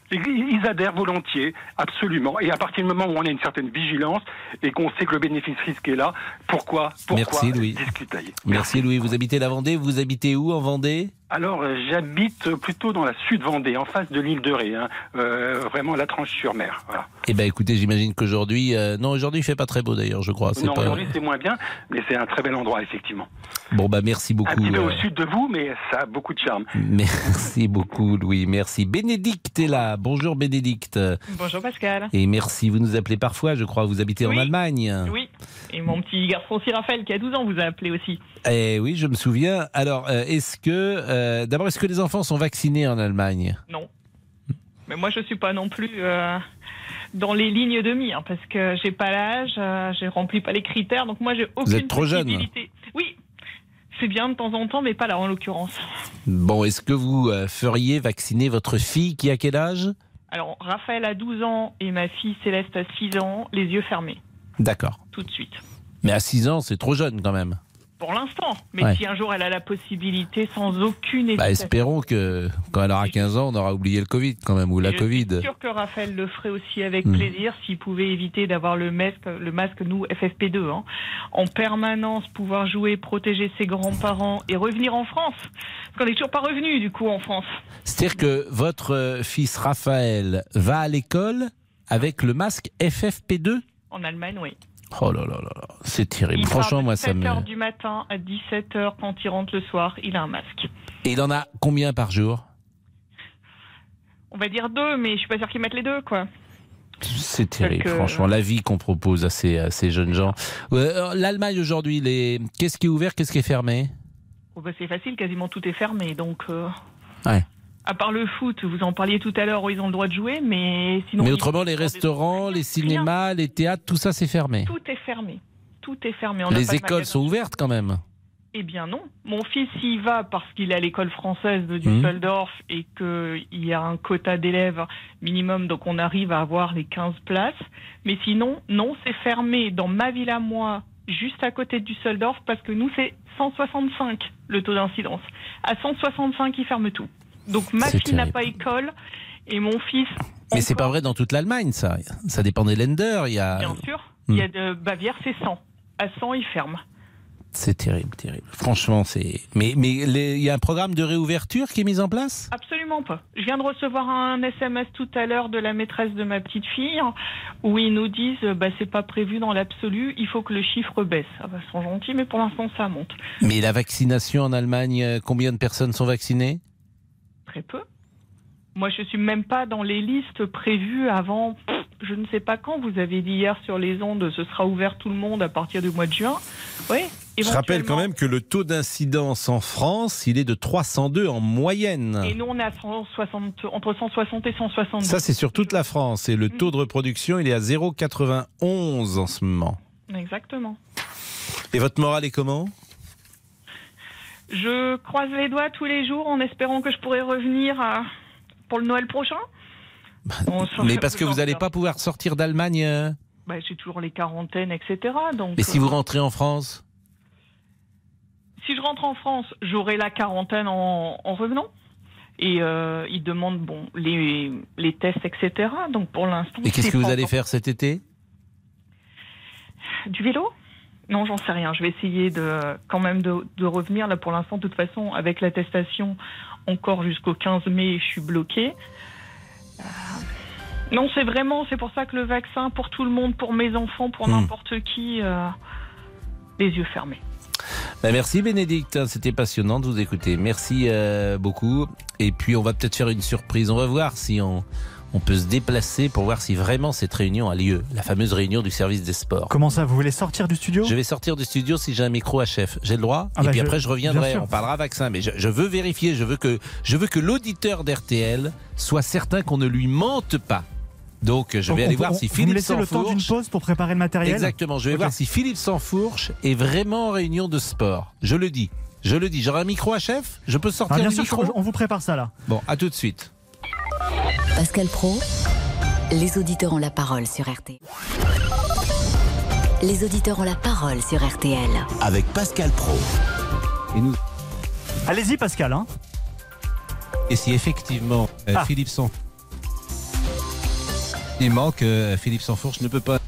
Speaker 9: Ils adhèrent volontiers, absolument. Et à partir du moment où on a une certaine vigilance et qu'on sait que le bénéfice-risque est là, pourquoi, pourquoi
Speaker 2: Merci Louis.
Speaker 9: discuter?
Speaker 2: Merci Louis. Vous habitez la Vendée, vous habitez où en Vendée?
Speaker 9: Alors, euh, j'habite plutôt dans la Sud-Vendée, en face de l'île de Ré, hein, euh, vraiment la Tranche-sur-Mer. Voilà.
Speaker 2: Eh ben, écoutez, j'imagine qu'aujourd'hui, euh, non, aujourd'hui il fait pas très beau d'ailleurs, je crois. C'est
Speaker 9: non,
Speaker 2: pas...
Speaker 9: aujourd'hui c'est moins bien, mais c'est un très bel endroit, effectivement.
Speaker 2: Bon, bah merci beaucoup.
Speaker 9: Un petit peu
Speaker 2: euh...
Speaker 9: au sud de vous, mais ça a beaucoup de charme.
Speaker 2: Merci beaucoup, Louis. Merci. Bénédicte est là. Bonjour, Bénédicte.
Speaker 19: Bonjour, Pascal.
Speaker 2: Et merci. Vous nous appelez parfois, je crois. Vous habitez
Speaker 19: oui.
Speaker 2: en Allemagne.
Speaker 19: Oui. Et mon petit garçon aussi, Raphaël, qui a douze ans, vous a appelé aussi.
Speaker 2: Eh oui, je me souviens. Alors, euh, est-ce que, euh, d'abord, est-ce que les enfants sont vaccinés en Allemagne?
Speaker 19: Non. Mais moi, je suis pas non plus euh, dans les lignes de mire, parce que j'ai pas l'âge, euh, je remplis pas les critères, donc moi, j'ai aucune
Speaker 2: Vous êtes trop jeune.
Speaker 19: Oui. C'est bien de temps en temps, mais pas là en l'occurrence.
Speaker 2: Bon, est-ce que vous euh, feriez vacciner votre fille qui a quel âge?
Speaker 19: Alors, Raphaël a douze ans et ma fille Céleste a six ans, les yeux fermés.
Speaker 2: D'accord.
Speaker 19: Tout de suite.
Speaker 2: Mais à six ans, c'est trop jeune quand même.
Speaker 19: Pour l'instant. Mais
Speaker 2: ouais.
Speaker 19: si un jour elle a la possibilité, sans aucune hésitation.
Speaker 2: Bah, espérons que quand elle aura quinze ans, on aura oublié le Covid quand même, ou
Speaker 19: et
Speaker 2: la
Speaker 19: je
Speaker 2: Covid.
Speaker 19: Je suis sûr que Raphaël le ferait aussi avec
Speaker 2: mmh.
Speaker 19: plaisir s'il pouvait éviter d'avoir le masque, le masque nous, F F P deux, hein, en permanence, pouvoir jouer, protéger ses grands-parents et revenir en France. Parce qu'on n'est toujours pas revenu du coup en France.
Speaker 2: C'est-à-dire que votre fils Raphaël va à l'école avec le masque F F P deux?
Speaker 19: En Allemagne, oui.
Speaker 2: Oh là là là là, c'est terrible.
Speaker 19: Il
Speaker 2: Franchement, moi, ça me...
Speaker 19: sept heures du matin à dix-sept heures, quand il rentre le soir, il a un masque.
Speaker 2: Et il en a combien par jour?
Speaker 19: On va dire deux, mais je suis pas sûr qu'ils mettent les deux, quoi.
Speaker 2: C'est terrible,
Speaker 19: que...
Speaker 2: franchement. La vie qu'on propose à ces, à ces jeunes gens. Euh, L'Allemagne, aujourd'hui, les... qu'est-ce qui est ouvert, qu'est-ce qui est fermé?
Speaker 19: Oh bah c'est facile, quasiment tout est fermé, donc... Euh...
Speaker 2: Ouais.
Speaker 19: À part le foot, vous en parliez tout à l'heure où ils ont le droit de jouer, mais sinon...
Speaker 2: Mais autrement, les restaurants, les cinémas, les théâtres, tout ça, c'est fermé.
Speaker 19: Tout est fermé. Tout est fermé. On
Speaker 2: les écoles sont ouvertes quand même.
Speaker 19: Eh bien non. Mon fils y va parce qu'il est à l'école française de Düsseldorf mmh. et qu'il y a un quota d'élèves minimum, donc on arrive à avoir les quinze places. Mais sinon, non, c'est fermé dans ma ville à moi, juste à côté de Düsseldorf, parce que nous, c'est cent soixante-cinq le taux d'incidence. À cent soixante-cinq, ils ferment tout. Donc ma fille n'a pas école et mon fils...
Speaker 2: Mais c'est pas vrai dans toute l'Allemagne, ça. Ça dépend des Länder. Il y a...
Speaker 19: Bien sûr. Il y a de Bavière, c'est cent. À cent, ils ferment.
Speaker 2: C'est terrible, terrible. Franchement, c'est... Mais mais les... il y a un programme de réouverture qui est mis en place?
Speaker 19: Absolument pas. Je viens de recevoir un S M S tout à l'heure de la maîtresse de ma petite fille où ils nous disent bah, c'est pas prévu dans l'absolu, il faut que le chiffre baisse. Ah bah, ils sont gentils, mais pour l'instant, ça monte.
Speaker 2: Mais la vaccination en Allemagne, combien de personnes sont vaccinées?
Speaker 19: Très peu. Moi, je suis même pas dans les listes prévues avant, pff, je ne sais pas quand. Vous avez dit hier sur les ondes, ce sera ouvert tout le monde à partir du mois de juin. Oui.
Speaker 2: Je rappelle quand même que le taux d'incidence en France, il est de trois cent deux en moyenne.
Speaker 19: Et nous, on est à cent soixante, entre cent soixante et cent soixante.
Speaker 2: Ça, c'est sur toute la France. Et le taux de reproduction, il est à zéro virgule quatre-vingt-onze en ce moment.
Speaker 19: Exactement.
Speaker 2: Et votre morale est comment ?
Speaker 19: Je croise les doigts tous les jours en espérant que je pourrai revenir à... pour le Noël prochain.
Speaker 2: Bon, mais parce que vous n'allez pas pouvoir sortir d'Allemagne euh...
Speaker 19: bah, j'ai toujours les quarantaines, et cetera. Donc,
Speaker 2: mais si
Speaker 19: euh...
Speaker 2: vous rentrez en France?
Speaker 19: Si je rentre en France, j'aurai la quarantaine en, en revenant. Et euh, ils demandent bon, les, les tests, et cetera. Donc pour l'instant...
Speaker 2: Et qu'est-ce que vous allez
Speaker 19: encore...
Speaker 2: faire cet été?
Speaker 19: Du vélo? Non, j'en sais rien. Je vais essayer de, quand même de, de revenir. Là, pour l'instant, de toute façon, avec l'attestation, encore jusqu'au quinze mai, je suis bloquée. Euh... Non, c'est vraiment, c'est pour ça que le vaccin, pour tout le monde, pour mes enfants, pour mmh. n'importe qui, euh, les yeux fermés.
Speaker 2: Ben merci Bénédicte, c'était passionnant de vous écouter. Merci euh, beaucoup. Et puis on va peut-être faire une surprise. On va voir si on... on peut se déplacer pour voir si vraiment cette réunion a lieu, la fameuse réunion du service des sports.
Speaker 17: Comment ça, vous voulez sortir du studio?
Speaker 2: Je vais sortir du studio si j'ai un micro à chef. J'ai le droit?
Speaker 17: ah
Speaker 2: Et
Speaker 17: bah
Speaker 2: puis
Speaker 17: je,
Speaker 2: après je reviendrai, on parlera vaccin. Mais je, je veux vérifier, je veux que, je veux que l'auditeur d'R T L soit certain qu'on ne lui mente pas. Donc je vais
Speaker 17: Donc,
Speaker 2: aller
Speaker 17: on,
Speaker 2: voir
Speaker 17: on,
Speaker 2: si
Speaker 17: vous
Speaker 2: Philippe
Speaker 17: me laissez
Speaker 2: Sansfourche...
Speaker 17: le temps d'une pause pour préparer le matériel?
Speaker 2: Exactement, je vais
Speaker 17: okay.
Speaker 2: voir si Philippe Sansfourche est vraiment en réunion de sport. Je le dis, je le dis. J'aurai un micro à chef? Je peux sortir
Speaker 17: ah, bien
Speaker 2: le
Speaker 17: sûr,
Speaker 2: micro?
Speaker 17: On vous prépare ça là.
Speaker 2: Bon, à tout de suite.
Speaker 5: Pascal Praud, les auditeurs ont la parole sur R T L. Les auditeurs ont la parole sur R T L.
Speaker 1: Avec Pascal Praud.
Speaker 2: Et nous...
Speaker 17: Allez-y Pascal. Hein.
Speaker 2: Et si effectivement euh, ah. Philippe Sansfourche Il manque, euh, Philippe Sansfourche ne peut pas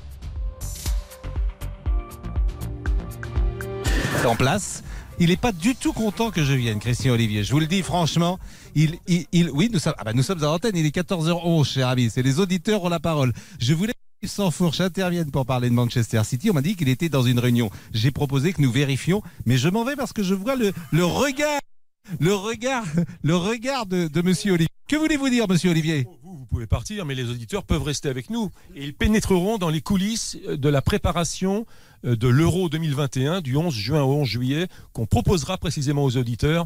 Speaker 2: en place. Il n'est pas du tout content que je vienne, Christian Olivier. Je vous le dis franchement. Il, il, il, oui, nous sommes, ah bah nous sommes à l'antenne. Il est quatorze heures onze, cher ami. C'est les auditeurs ont la parole. Je voulais que Philippe Sansfourche intervienne pour parler de Manchester City. On m'a dit qu'il était dans une réunion. J'ai proposé que nous vérifions, mais je m'en vais parce que je vois le, le regard, le regard, le regard de, de Monsieur Olivier. Que voulez-vous dire, Monsieur Olivier ?
Speaker 7: Vous, vous pouvez partir, mais les auditeurs peuvent rester avec nous. Et ils pénétreront dans les coulisses de la préparation de l'Euro deux mille vingt et un, du onze juin au onze juillet, qu'on proposera précisément aux auditeurs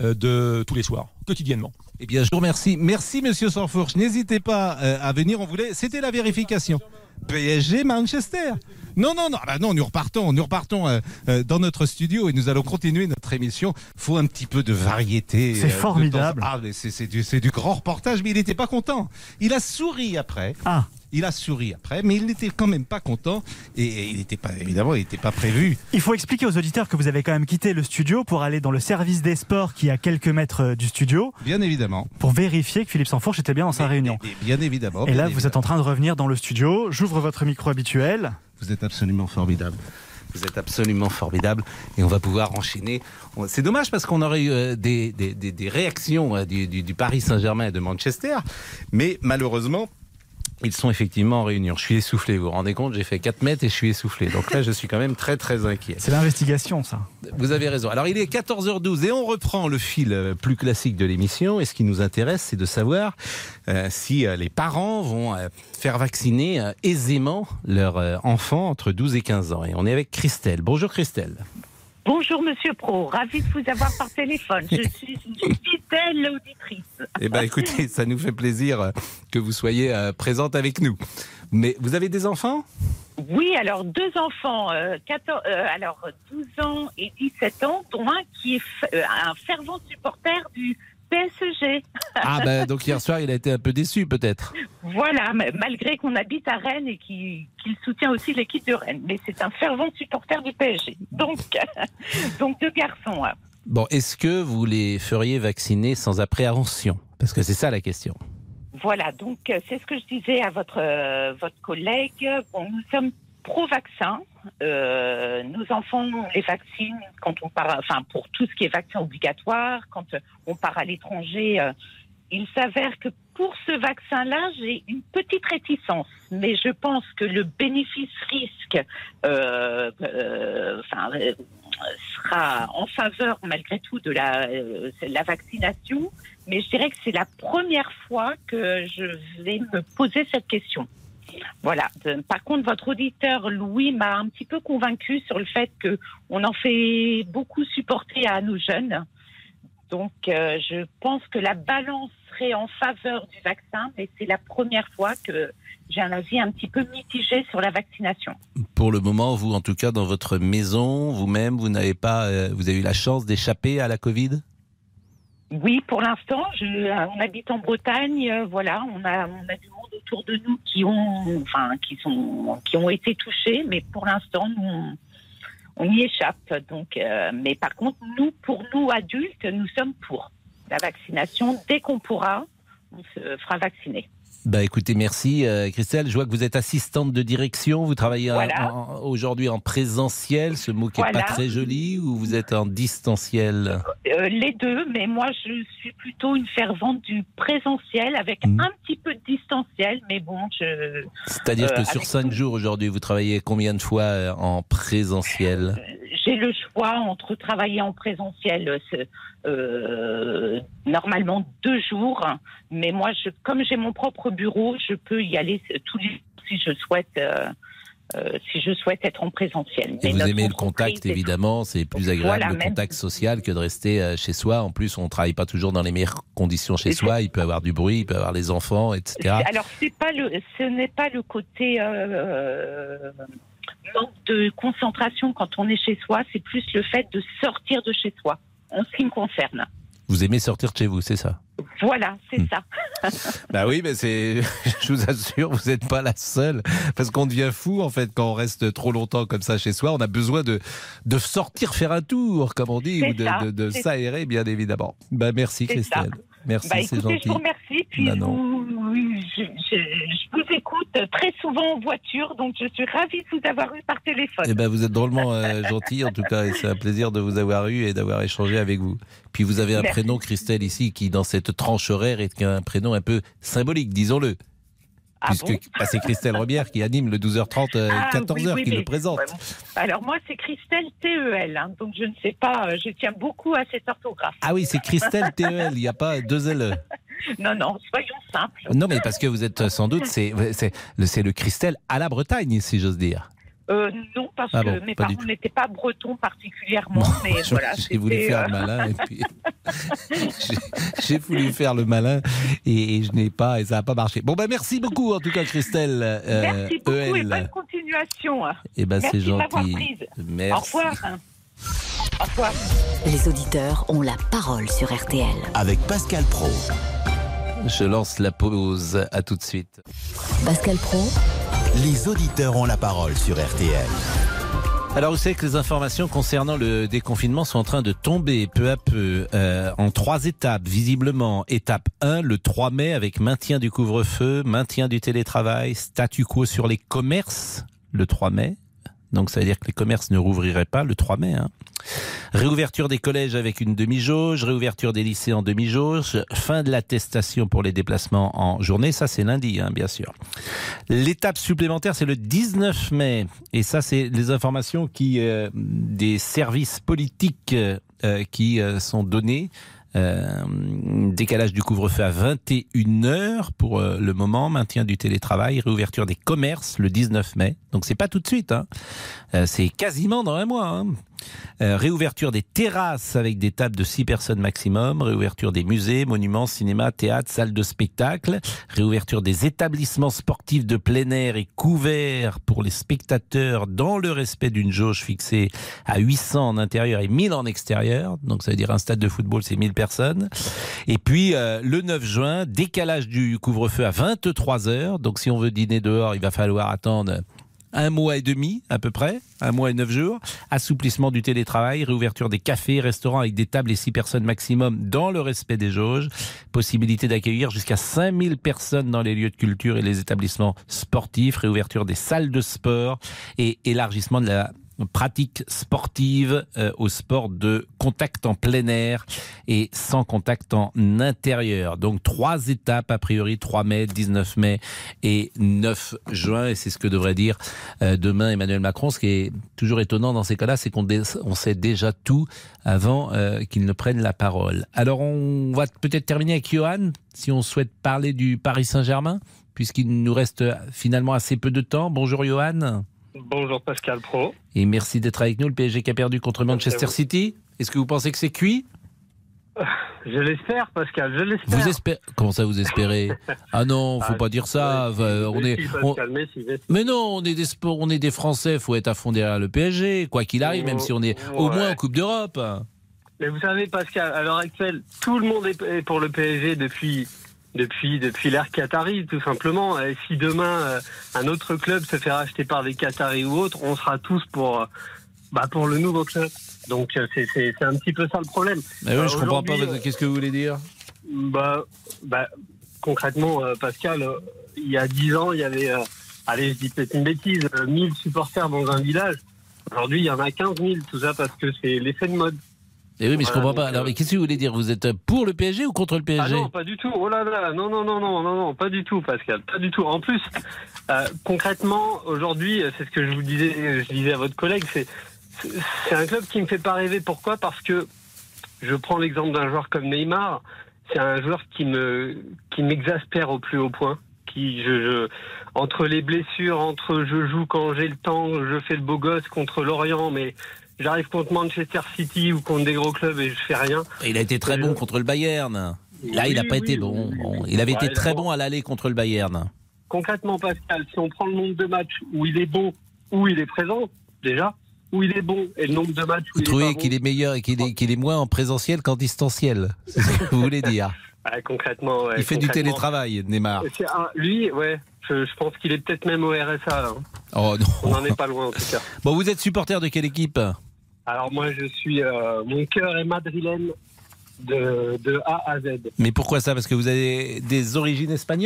Speaker 7: de tous les soirs, quotidiennement.
Speaker 2: Eh bien, je vous remercie. Merci, Monsieur Sansfourche. N'hésitez pas à venir. On voulait. C'était la vérification. P S G Manchester. Non, non, non, bah non, nous repartons, nous repartons euh, euh, dans notre studio et nous allons continuer notre émission. Faut un petit peu de variété.
Speaker 17: C'est euh, formidable.
Speaker 2: Ah, mais c'est, c'est, du, c'est du grand reportage, mais il n'était pas content. Il a souri après.
Speaker 17: Ah.
Speaker 2: Il a souri après, mais il n'était quand même pas content et, et il n'était pas, évidemment, il n'était pas prévu.
Speaker 17: Il faut expliquer aux auditeurs que vous avez quand même quitté le studio pour aller dans le service des sports qui est à quelques mètres du studio.
Speaker 2: Bien évidemment.
Speaker 17: Pour vérifier que Philippe Sansfourche était bien dans sa
Speaker 2: mais,
Speaker 17: réunion.
Speaker 2: Mais, mais bien évidemment.
Speaker 17: Et
Speaker 2: bien
Speaker 17: là,
Speaker 2: évidemment.
Speaker 17: vous êtes en train de revenir dans le studio. J'ouvre votre micro habituel.
Speaker 2: Vous êtes absolument formidable. Vous êtes absolument formidable et on va pouvoir enchaîner. C'est dommage parce qu'on aurait eu euh, des, des, des, des réactions euh, du, du, du Paris Saint-Germain et de Manchester, mais malheureusement, ils sont effectivement en réunion. Je suis essoufflé, vous vous rendez compte, j'ai fait quatre mètres et je suis essoufflé. Donc là, je suis quand même très très inquiet.
Speaker 17: C'est l'investigation, ça.
Speaker 2: Vous avez raison. Alors, il est quatorze heures douze et on reprend le fil plus classique de l'émission. Et ce qui nous intéresse, c'est de savoir euh, si euh, les parents vont euh, faire vacciner euh, aisément leurs euh, enfants entre douze et quinze ans. Et on est avec Christelle. Bonjour Christelle.
Speaker 20: Bonjour Monsieur Pro, ravi de vous avoir par téléphone. Je suis une fidèle auditrice.
Speaker 2: Eh bien écoutez, ça nous fait plaisir que vous soyez euh, présente avec nous. Mais vous avez des enfants ?
Speaker 20: Oui, alors deux enfants, euh, quatorze, euh, alors douze ans et dix-sept ans, dont un qui est f- euh, un fervent supporter du P S G.
Speaker 2: Ah ben donc hier soir il a été un peu déçu peut-être.
Speaker 20: Voilà, malgré qu'on habite à Rennes et qu'il, qu'il soutient aussi l'équipe de Rennes. Mais c'est un fervent supporter du P S G. Donc, donc deux garçons. Hein.
Speaker 2: Bon, est-ce que vous les feriez vacciner sans appréhension ? Parce que c'est ça la question.
Speaker 20: Voilà, donc c'est ce que je disais à votre, euh, votre collègue. Bon, nous sommes pro-vaccin. Euh, nos enfants, on les vaccine quand on part, enfin pour tout ce qui est vaccin obligatoire, quand on part à l'étranger. Euh, il s'avère que pour ce vaccin-là, j'ai une petite réticence, mais je pense que le bénéfice-risque, euh, euh, enfin, euh, sera en faveur malgré tout de la, euh, la vaccination. Mais je dirais que c'est la première fois que je vais me poser cette question. Voilà. Par contre, votre auditeur Louis m'a un petit peu convaincu sur le fait que on en fait beaucoup supporter à nos jeunes. Donc, euh, je pense que la balance serait en faveur du vaccin, mais c'est la première fois que j'ai un avis un petit peu mitigé sur la vaccination. Pour
Speaker 2: le moment, vous, en tout cas, dans votre maison, vous-même, vous n'avez pas, euh, vous avez eu la chance d'échapper à la Covid ?
Speaker 20: Oui, pour l'instant, je, on habite en Bretagne. Euh, voilà, on a, on a du monde autour de nous qui ont, enfin, qui sont, qui ont été touchés, mais pour l'instant, nous, on, on y échappe. Donc, euh, mais par contre, nous, pour nous adultes, nous sommes pour la vaccination. Dès qu'on pourra, on se fera vacciner.
Speaker 2: Bah écoutez, merci euh, Christelle. Je vois que vous êtes assistante de direction. Vous travaillez
Speaker 20: voilà.
Speaker 2: en, aujourd'hui en présentiel, ce mot qui n'est voilà. pas très joli, ou vous êtes en distanciel ?
Speaker 20: euh, Les deux, mais moi je suis plutôt une fervente du présentiel avec mmh. un petit peu de distanciel, mais bon, je...
Speaker 2: C'est-à-dire euh, que sur cinq tout... jours aujourd'hui, vous travaillez combien de fois en présentiel ?
Speaker 20: J'ai le choix entre travailler en présentiel, euh, normalement deux jours, mais moi, je, comme j'ai mon propre bureau, je peux y aller tous les jours si je souhaite, euh, euh, si je souhaite être en présentiel.
Speaker 2: Et mais vous aimez le contact, évidemment, c'est plus agréable voilà, le même... contact social que de rester chez soi. En plus, on ne travaille pas toujours dans les meilleures conditions chez et soi. Il peut y avoir du bruit, il peut y avoir les enfants, et cetera.
Speaker 20: Alors, c'est pas le, ce n'est pas le côté... Euh, manque de concentration quand on est chez soi, c'est plus le fait de sortir de chez soi, en ce qui me concerne.
Speaker 2: Vous aimez sortir de chez vous, c'est ça ?
Speaker 20: Voilà, c'est mmh. ça.
Speaker 2: Bah oui, mais c'est, je vous assure, vous n'êtes pas la seule, parce qu'on devient fou en fait quand on reste trop longtemps comme ça chez soi. On a besoin de de sortir faire un tour, comme on dit, c'est ou de, ça, de, de s'aérer, bien évidemment. Bah merci c'est Christelle. Ça. Merci,
Speaker 20: bah, écoutez,
Speaker 2: c'est gentil.
Speaker 20: Je vous remercie, puis
Speaker 2: bah,
Speaker 20: vous, oui, je, je, je vous écoute très souvent en voiture, donc je suis ravie de vous avoir eu par téléphone.
Speaker 2: Eh ben, vous êtes drôlement euh, gentil, en tout cas, et c'est un plaisir de vous avoir eu et d'avoir échangé avec vous. Puis vous avez un
Speaker 20: Merci.
Speaker 2: prénom, Christelle, ici, qui, dans cette tranche horaire, est un prénom un peu symbolique, disons-le.
Speaker 20: Ah
Speaker 2: Puisque
Speaker 20: bon
Speaker 2: bah, c'est Christelle Robière qui anime le douze heures trente, euh,
Speaker 20: Ah,
Speaker 2: quatorze heures,
Speaker 20: oui, oui,
Speaker 2: qui
Speaker 20: mais-
Speaker 2: le présente.
Speaker 20: ouais, bon. Alors moi, c'est Christelle T E L, hein, donc je ne sais pas, euh, je tiens beaucoup à cette orthographe.
Speaker 2: Ah oui, c'est Christelle T E L, il n'y a pas deux L E.
Speaker 20: Non, non, soyons simples.
Speaker 2: Non, mais parce que vous êtes euh, sans doute, c'est, c'est, le, c'est le Christelle à la Bretagne, si j'ose dire.
Speaker 20: Euh, non, parce
Speaker 2: Ah
Speaker 20: que
Speaker 2: bon,
Speaker 20: mes
Speaker 2: pas du
Speaker 20: parents n'étaient pas bretons particulièrement, mais
Speaker 2: Je-
Speaker 20: voilà.
Speaker 2: j'ai voulu
Speaker 20: c'était,
Speaker 2: faire
Speaker 20: euh,
Speaker 2: le malin et puis j'ai, j'ai voulu faire le malin et, et je n'ai pas et ça n'a pas marché. Bon ben merci beaucoup en tout cas Christelle. euh,
Speaker 20: Merci beaucoup
Speaker 2: E L.
Speaker 20: et bonne continuation.
Speaker 2: Eh ben,
Speaker 20: Merci
Speaker 2: c'est
Speaker 20: de m'avoir
Speaker 2: gentil.
Speaker 20: prise.
Speaker 2: Merci.
Speaker 20: Au revoir. Au revoir.
Speaker 5: Les auditeurs ont la parole sur R T L.
Speaker 1: Avec Pascal Praud.
Speaker 2: Je lance la pause, à tout de suite.
Speaker 5: Pascal Praud,
Speaker 1: Les auditeurs ont la parole sur R T L.
Speaker 2: Alors vous savez que les informations concernant le déconfinement sont en train de tomber peu à peu euh, en trois étapes visiblement. Étape un, le trois mai avec maintien du couvre-feu, maintien du télétravail, statu quo sur les commerces le trois mai. Donc ça veut dire que les commerces ne rouvriraient pas le trois mai. Hein. Réouverture des collèges avec une demi-jauge, réouverture des lycées en demi-jauge, fin de l'attestation pour les déplacements en journée, ça c'est lundi hein, bien sûr. L'étape supplémentaire c'est le dix-neuf mai et ça c'est les informations qui euh, des services politiques euh, qui euh, sont données. Euh, décalage du couvre-feu à vingt et une heures pour euh, le moment, maintien du télétravail, réouverture des commerces le dix-neuf mai. Donc c'est pas tout de suite, hein. euh, c'est quasiment dans un mois. Hein. Euh, réouverture des terrasses avec des tables de six personnes maximum, réouverture des musées, monuments, cinéma, théâtre, salles de spectacle, réouverture des établissements sportifs de plein air et couverts pour les spectateurs dans le respect d'une jauge fixée à huit cents en intérieur et mille en extérieur. Donc ça veut dire un stade de football c'est mille personnes. Et puis euh, le neuf juin, décalage du couvre-feu à vingt-trois heures. Donc si on veut dîner dehors, il va falloir attendre un mois et demi à peu près, un mois et neuf jours. Assouplissement du télétravail, réouverture des cafés, restaurants avec des tables et six personnes maximum dans le respect des jauges. Possibilité d'accueillir jusqu'à cinq mille personnes dans les lieux de culture et les établissements sportifs. Réouverture des salles de sport et élargissement de la pratique sportive euh, au sport de contact en plein air et sans contact en intérieur. Donc trois étapes a priori, trois mai, dix-neuf mai et neuf juin et c'est ce que devrait dire euh, demain Emmanuel Macron. Ce qui est toujours étonnant dans ces cas-là, c'est qu'on dé- on sait déjà tout avant euh, qu'il ne prenne la parole. Alors on va peut-être terminer avec Johan, si on souhaite parler du Paris Saint-Germain, puisqu'il nous reste finalement assez peu de temps. Bonjour Johan.
Speaker 21: Bonjour Pascal Praud.
Speaker 2: Et merci d'être avec nous. Le P S G qui a perdu contre Manchester City. Est-ce que vous pensez que c'est cuit ?
Speaker 21: Je l'espère, Pascal, je l'espère.
Speaker 2: Vous espérez ? Comment ça, vous espérez ? Ah non, faut
Speaker 21: Ah,
Speaker 2: pas dire ça. Enfin, on est.
Speaker 21: Messi,
Speaker 2: on-
Speaker 21: Pascal, Messi, Messi.
Speaker 2: Mais non, on est des sports, on est des Français. Faut être à fond derrière le P S G, quoi qu'il arrive, même si on est au
Speaker 21: Ouais.
Speaker 2: moins en Coupe d'Europe.
Speaker 21: Mais vous savez, Pascal, à l'heure actuelle, tout le monde est est pour le P S G depuis, depuis, depuis l'ère Qatari, tout simplement. Et si demain, euh, un autre club se fait racheter par des Qataris ou autres, on sera tous pour, euh, bah, pour le nouveau club. Donc, euh, c'est, c'est, c'est un petit peu ça le problème.
Speaker 2: Mais oui,
Speaker 21: Euh,
Speaker 2: je comprends pas.
Speaker 21: aujourd'hui,
Speaker 2: Qu'est-ce que vous voulez dire ?
Speaker 21: Bah, bah, concrètement, euh, Pascal, euh, il y a dix ans, il y avait, euh, allez, je dis peut-être une bêtise, euh, mille supporters dans un village. Aujourd'hui, il y en a quinze mille, tout ça parce que c'est l'effet de mode.
Speaker 2: Eh oui, mais je
Speaker 21: Voilà,
Speaker 2: comprends pas.
Speaker 21: donc,
Speaker 2: Alors,
Speaker 21: euh,
Speaker 2: mais qu'est-ce que vous voulez dire ? Vous êtes pour le P S G ou contre le P S G ?
Speaker 21: Ah non, pas du tout. Oh là là, non, non, non, non, non, non, pas du tout, Pascal, pas du tout. En plus, euh, concrètement, aujourd'hui, c'est ce que je vous disais, je disais à votre collègue, c'est, c'est, c'est un club qui me fait pas rêver. Pourquoi ? Parce que je prends l'exemple d'un joueur comme Neymar. C'est un joueur qui me, qui m'exaspère au plus haut point. Qui, je, je, entre les blessures, entre je joue quand j'ai le temps, je fais le beau gosse contre Lorient, mais j'arrive contre Manchester City ou contre des gros clubs et je fais rien.
Speaker 2: Et il a été très
Speaker 21: Et
Speaker 2: bon
Speaker 21: je-
Speaker 2: contre le Bayern. Là, il n'a
Speaker 21: Oui,
Speaker 2: pas
Speaker 21: oui,
Speaker 2: été
Speaker 21: oui,
Speaker 2: bon.
Speaker 21: oui,
Speaker 2: Bon,
Speaker 21: oui.
Speaker 2: il avait
Speaker 21: Ouais,
Speaker 2: été très
Speaker 21: d'accord.
Speaker 2: bon à l'aller contre le Bayern.
Speaker 21: Concrètement, Pascal, si on prend le nombre de matchs où il est bon, où il est présent, déjà, où il est bon, et le nombre de matchs où
Speaker 2: Vous
Speaker 21: il
Speaker 2: trouvez
Speaker 21: est pas
Speaker 2: qu'il
Speaker 21: bon,
Speaker 2: est meilleur et qu'il est, qu'il est moins en présentiel qu'en distanciel ? C'est ce que vous voulez dire ?
Speaker 21: ouais, concrètement, ouais,
Speaker 2: Il fait du
Speaker 21: concrètement.
Speaker 2: télétravail, Neymar.
Speaker 21: C'est un- lui, ouais, je, je pense qu'il est peut-être même au R S A, là.
Speaker 2: Oh non.
Speaker 21: On n'en est pas loin, en tout cas.
Speaker 2: Bon, vous êtes supporter de quelle équipe ?
Speaker 21: Alors moi, je suis, euh, mon cœur est madrilène de, de A à Z.
Speaker 2: Mais pourquoi ça ? Parce que vous avez des origines espagnoles ?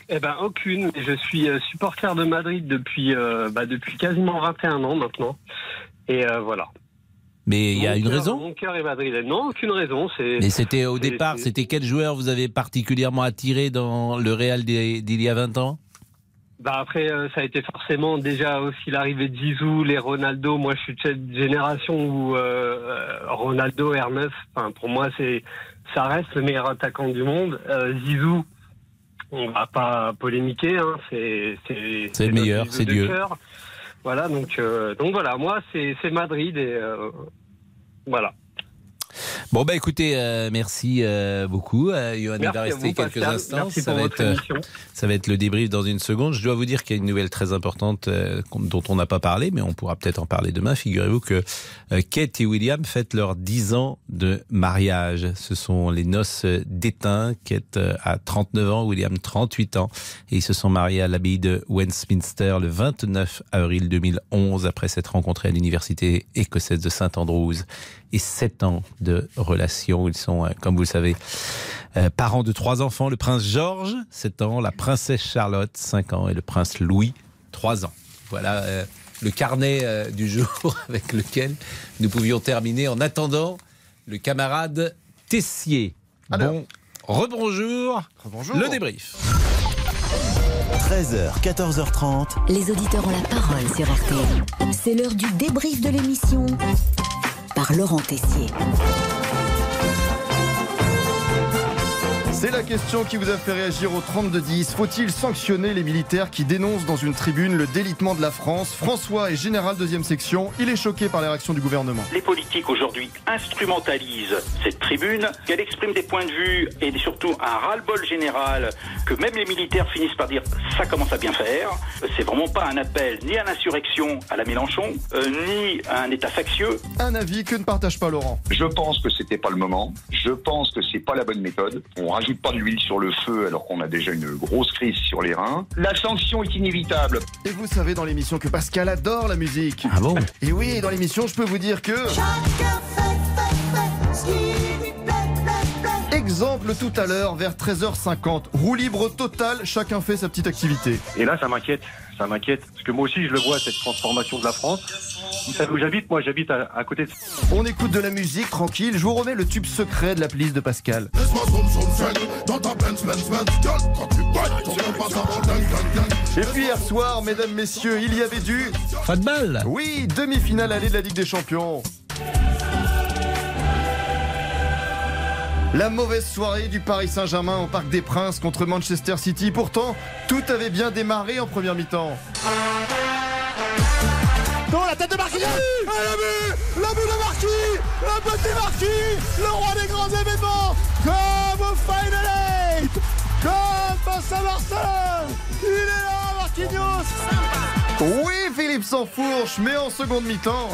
Speaker 21: Eh ben aucune. Je suis euh, supporter de Madrid depuis euh, bah, depuis quasiment vingt et un ans maintenant. Et euh, voilà.
Speaker 2: Mais il y a
Speaker 21: Mon
Speaker 2: une
Speaker 21: cœur-
Speaker 2: raison
Speaker 21: Mon cœur est madrilène. Non, aucune raison. C'est.
Speaker 2: Mais c'était au
Speaker 21: c'est-
Speaker 2: départ,
Speaker 21: c'est-
Speaker 2: c'était quel joueur vous avez particulièrement attiré dans le Real d'il d'il y a vingt ans?
Speaker 21: Bah après, euh, ça a été forcément déjà aussi l'arrivée de Zizou, les Ronaldo. Moi, je suis de cette génération où euh, Ronaldo, R neuf, enfin, pour moi, c'est ça reste le meilleur attaquant du monde. Euh, Zizou, on va pas polémiquer, hein, c'est c'est
Speaker 2: C'est le
Speaker 21: notre
Speaker 2: meilleur,
Speaker 21: Zizou
Speaker 2: c'est
Speaker 21: de
Speaker 2: Dieu.
Speaker 21: cœur. Voilà, donc euh, donc voilà, moi, c'est c'est Madrid et euh, voilà.
Speaker 2: Bon bah écoutez, euh, merci euh, beaucoup. Euh, Johan, il
Speaker 21: Merci
Speaker 2: va
Speaker 21: à
Speaker 2: rester
Speaker 21: vous,
Speaker 2: quelques
Speaker 21: Pascal.
Speaker 2: instants.
Speaker 21: Merci
Speaker 2: Ça
Speaker 21: pour
Speaker 2: va,
Speaker 21: votre
Speaker 2: être, euh,
Speaker 21: émission.
Speaker 2: ça va être le débrief dans une seconde. Je dois vous dire qu'il y a une nouvelle très importante euh, dont on n'a pas parlé, mais on pourra peut-être en parler demain. Figurez-vous que euh, Kate et William fêtent leurs dix ans de mariage. Ce sont les noces d'étain. Kate euh, a trente-neuf ans, William trente-huit ans. Et ils se sont mariés à l'abbaye de Westminster le vingt-neuf avril deux mille onze, après s'être rencontrés à l'université écossaise de Saint Andrews. Et sept ans de relation. Ils sont, euh, comme vous le savez, euh, parents de trois enfants. Le prince George, sept ans, la princesse Charlotte, cinq ans, et le prince Louis, trois ans. Voilà euh, le carnet euh, du jour avec lequel nous pouvions terminer. En attendant, le camarade Tessier.
Speaker 6: Alors.
Speaker 2: Bon, rebonjour.
Speaker 6: Rebonjour.
Speaker 2: Le débrief.
Speaker 1: treize heures, quatorze heures trente.
Speaker 5: Les auditeurs ont la parole sur R T L. C'est l'heure du débrief de l'émission par Laurent Tessier.
Speaker 6: C'est la question qui vous a fait réagir au trente-deux dix. Faut-il sanctionner les militaires qui dénoncent dans une tribune le délitement de la France? François est général deuxième section. Il est choqué par les réactions du gouvernement.
Speaker 9: Les politiques aujourd'hui instrumentalisent cette tribune. Elle exprime des points de vue et surtout un ras-le-bol général que même les militaires finissent par dire ça commence à bien faire. C'est vraiment pas un appel ni à l'insurrection à la Mélenchon, euh, ni à un état factieux.
Speaker 6: Un avis que ne partage pas Laurent.
Speaker 11: Je pense que c'était pas le moment. Je pense que c'est pas la bonne méthode. On rajoute pas de l'huile sur le feu alors qu'on a déjà une grosse crise sur les reins. La sanction est inévitable.
Speaker 6: Et vous savez dans l'émission que Pascal adore la musique.
Speaker 2: Ah bon?
Speaker 6: Et oui, dans l'émission, je peux vous dire que... Exemple tout à l'heure, vers treize heures cinquante. Roue libre totale, chacun fait sa petite activité.
Speaker 15: Et là, ça m'inquiète. Ça m'inquiète. Parce que moi aussi, je le vois, cette transformation de la France. Vous savez où j'habite? Moi, j'habite à, à côté de...
Speaker 6: On écoute de la musique tranquille. Je vous remets le tube secret de la playlist de Pascal. Et puis hier soir, mesdames, messieurs, il y avait du...
Speaker 2: Football.
Speaker 6: Oui, demi-finale allée de la Ligue des Champions. La mauvaise soirée du Paris Saint-Germain au Parc des Princes contre Manchester City. Pourtant, tout avait bien démarré en première mi-temps.
Speaker 10: Non, la tête de Marquinhos. Ah, la but, la but de Marquis, la but de Marquis, le roi des grands événements, comme au Final Eight, comme face à Barcelone. Il est là, Marquinhos.
Speaker 6: Oui, Philippe Sansfourche, mais en seconde mi-temps.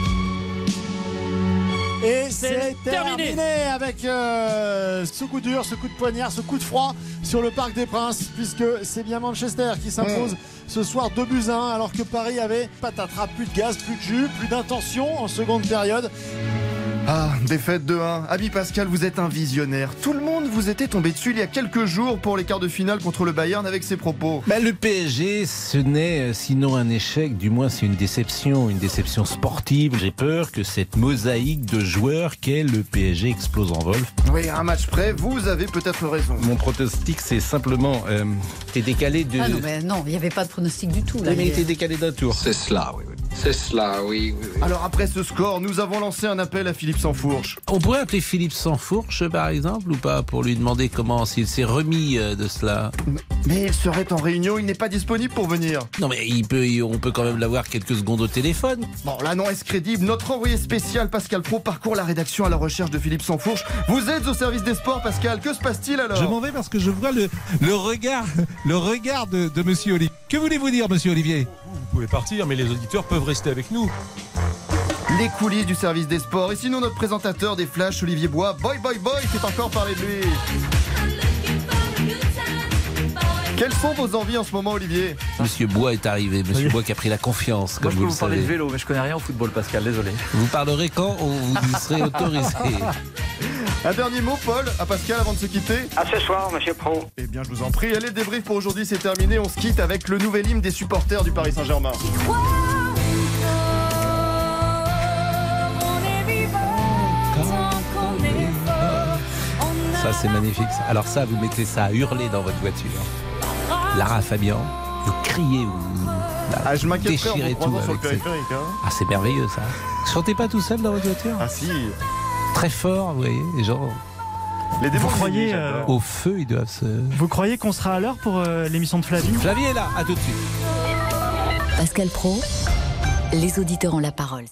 Speaker 10: Et c'est terminé. terminé avec euh, ce coup dur, ce coup de poignard, ce coup de froid sur le Parc des Princes, puisque c'est bien Manchester qui s'impose mmh. ce soir deux buts à un, alors que Paris avait patatras, plus de gaz, plus de jus, plus d'intention en seconde période.
Speaker 6: Ah, défaite deux un. Ami Pascal, vous êtes un visionnaire. Tout le monde vous était tombé dessus il y a quelques jours pour les quarts de finale contre le Bayern avec ses propos.
Speaker 2: Bah, le P S G, ce n'est sinon un échec, du moins c'est une déception, une déception sportive. J'ai peur que cette mosaïque de joueurs qu'est le P S G explose en vol.
Speaker 6: Oui, un match près, vous avez peut-être raison.
Speaker 2: Mon pronostic, c'est simplement, euh, t'es décalé de...
Speaker 3: Ah non, mais non, il n'y avait pas de pronostic du tout. Là,
Speaker 2: oui, mais il était décalé d'un tour.
Speaker 22: C'est cela, oui, oui. C'est cela, oui, oui, oui.
Speaker 6: Alors après ce score, nous avons lancé un appel à Philippe Sansfourche.
Speaker 2: On pourrait appeler Philippe Sansfourche, par exemple, ou pas, pour lui demander comment, s'il s'est remis de cela.
Speaker 6: Mais il serait en réunion, il n'est pas disponible pour venir.
Speaker 2: Non, mais il peut, on peut quand même l'avoir quelques secondes au téléphone.
Speaker 6: Bon, là non, est-ce crédible? Notre envoyé spécial Pascal Pro parcourt la rédaction à la recherche de Philippe Sansfourche. Vous êtes au service des sports, Pascal. Que se passe-t-il alors?
Speaker 23: Je m'en vais parce que je vois le, le regard, le regard de, de Monsieur Olivier. Que voulez-vous dire, Monsieur Olivier?
Speaker 7: Vous pouvez partir, mais les auditeurs peuvent rester avec nous.
Speaker 6: Les coulisses du service des sports. Et sinon, notre présentateur des Flashs, Olivier Bois, boy, boy, boy, fait encore parler de lui. Quelles sont vos envies en ce moment, Olivier?
Speaker 2: Monsieur Bois est arrivé. Monsieur oui. Bois qui a pris la confiance, comme
Speaker 18: Moi, je
Speaker 2: vous
Speaker 18: peux
Speaker 2: le
Speaker 18: vous parler
Speaker 2: savez.
Speaker 18: de vélo, mais je connais rien au football, Pascal, désolé.
Speaker 2: Vous parlerez quand vous serez autorisé.
Speaker 6: Un dernier mot, Paul, à Pascal, avant de se quitter.
Speaker 13: À ce soir, monsieur Pro.
Speaker 6: Eh bien, je vous en prie. Allez, le débrief pour aujourd'hui, c'est terminé. On se quitte avec le nouvel hymne des supporters du Paris Saint-Germain.
Speaker 2: Ça, c'est magnifique. Ça. Alors ça, vous mettez ça à hurler dans votre voiture. Lara Fabian, vous criez, vous là,
Speaker 6: ah, je
Speaker 2: déchirez tout avec
Speaker 6: sur le
Speaker 2: cette...
Speaker 6: hein.
Speaker 2: Ah, c'est merveilleux, ça. Vous chantez pas tout seul dans votre voiture?
Speaker 6: Ah si.
Speaker 2: Très fort, vous voyez, les gens...
Speaker 6: Les
Speaker 17: vous croyez, euh,
Speaker 2: au feu, ils doivent se...
Speaker 17: Vous croyez qu'on sera à l'heure pour euh, l'émission de Flavie?
Speaker 2: Flavie est là, à tout de suite.
Speaker 5: Pascal Pro, les auditeurs ont la parole.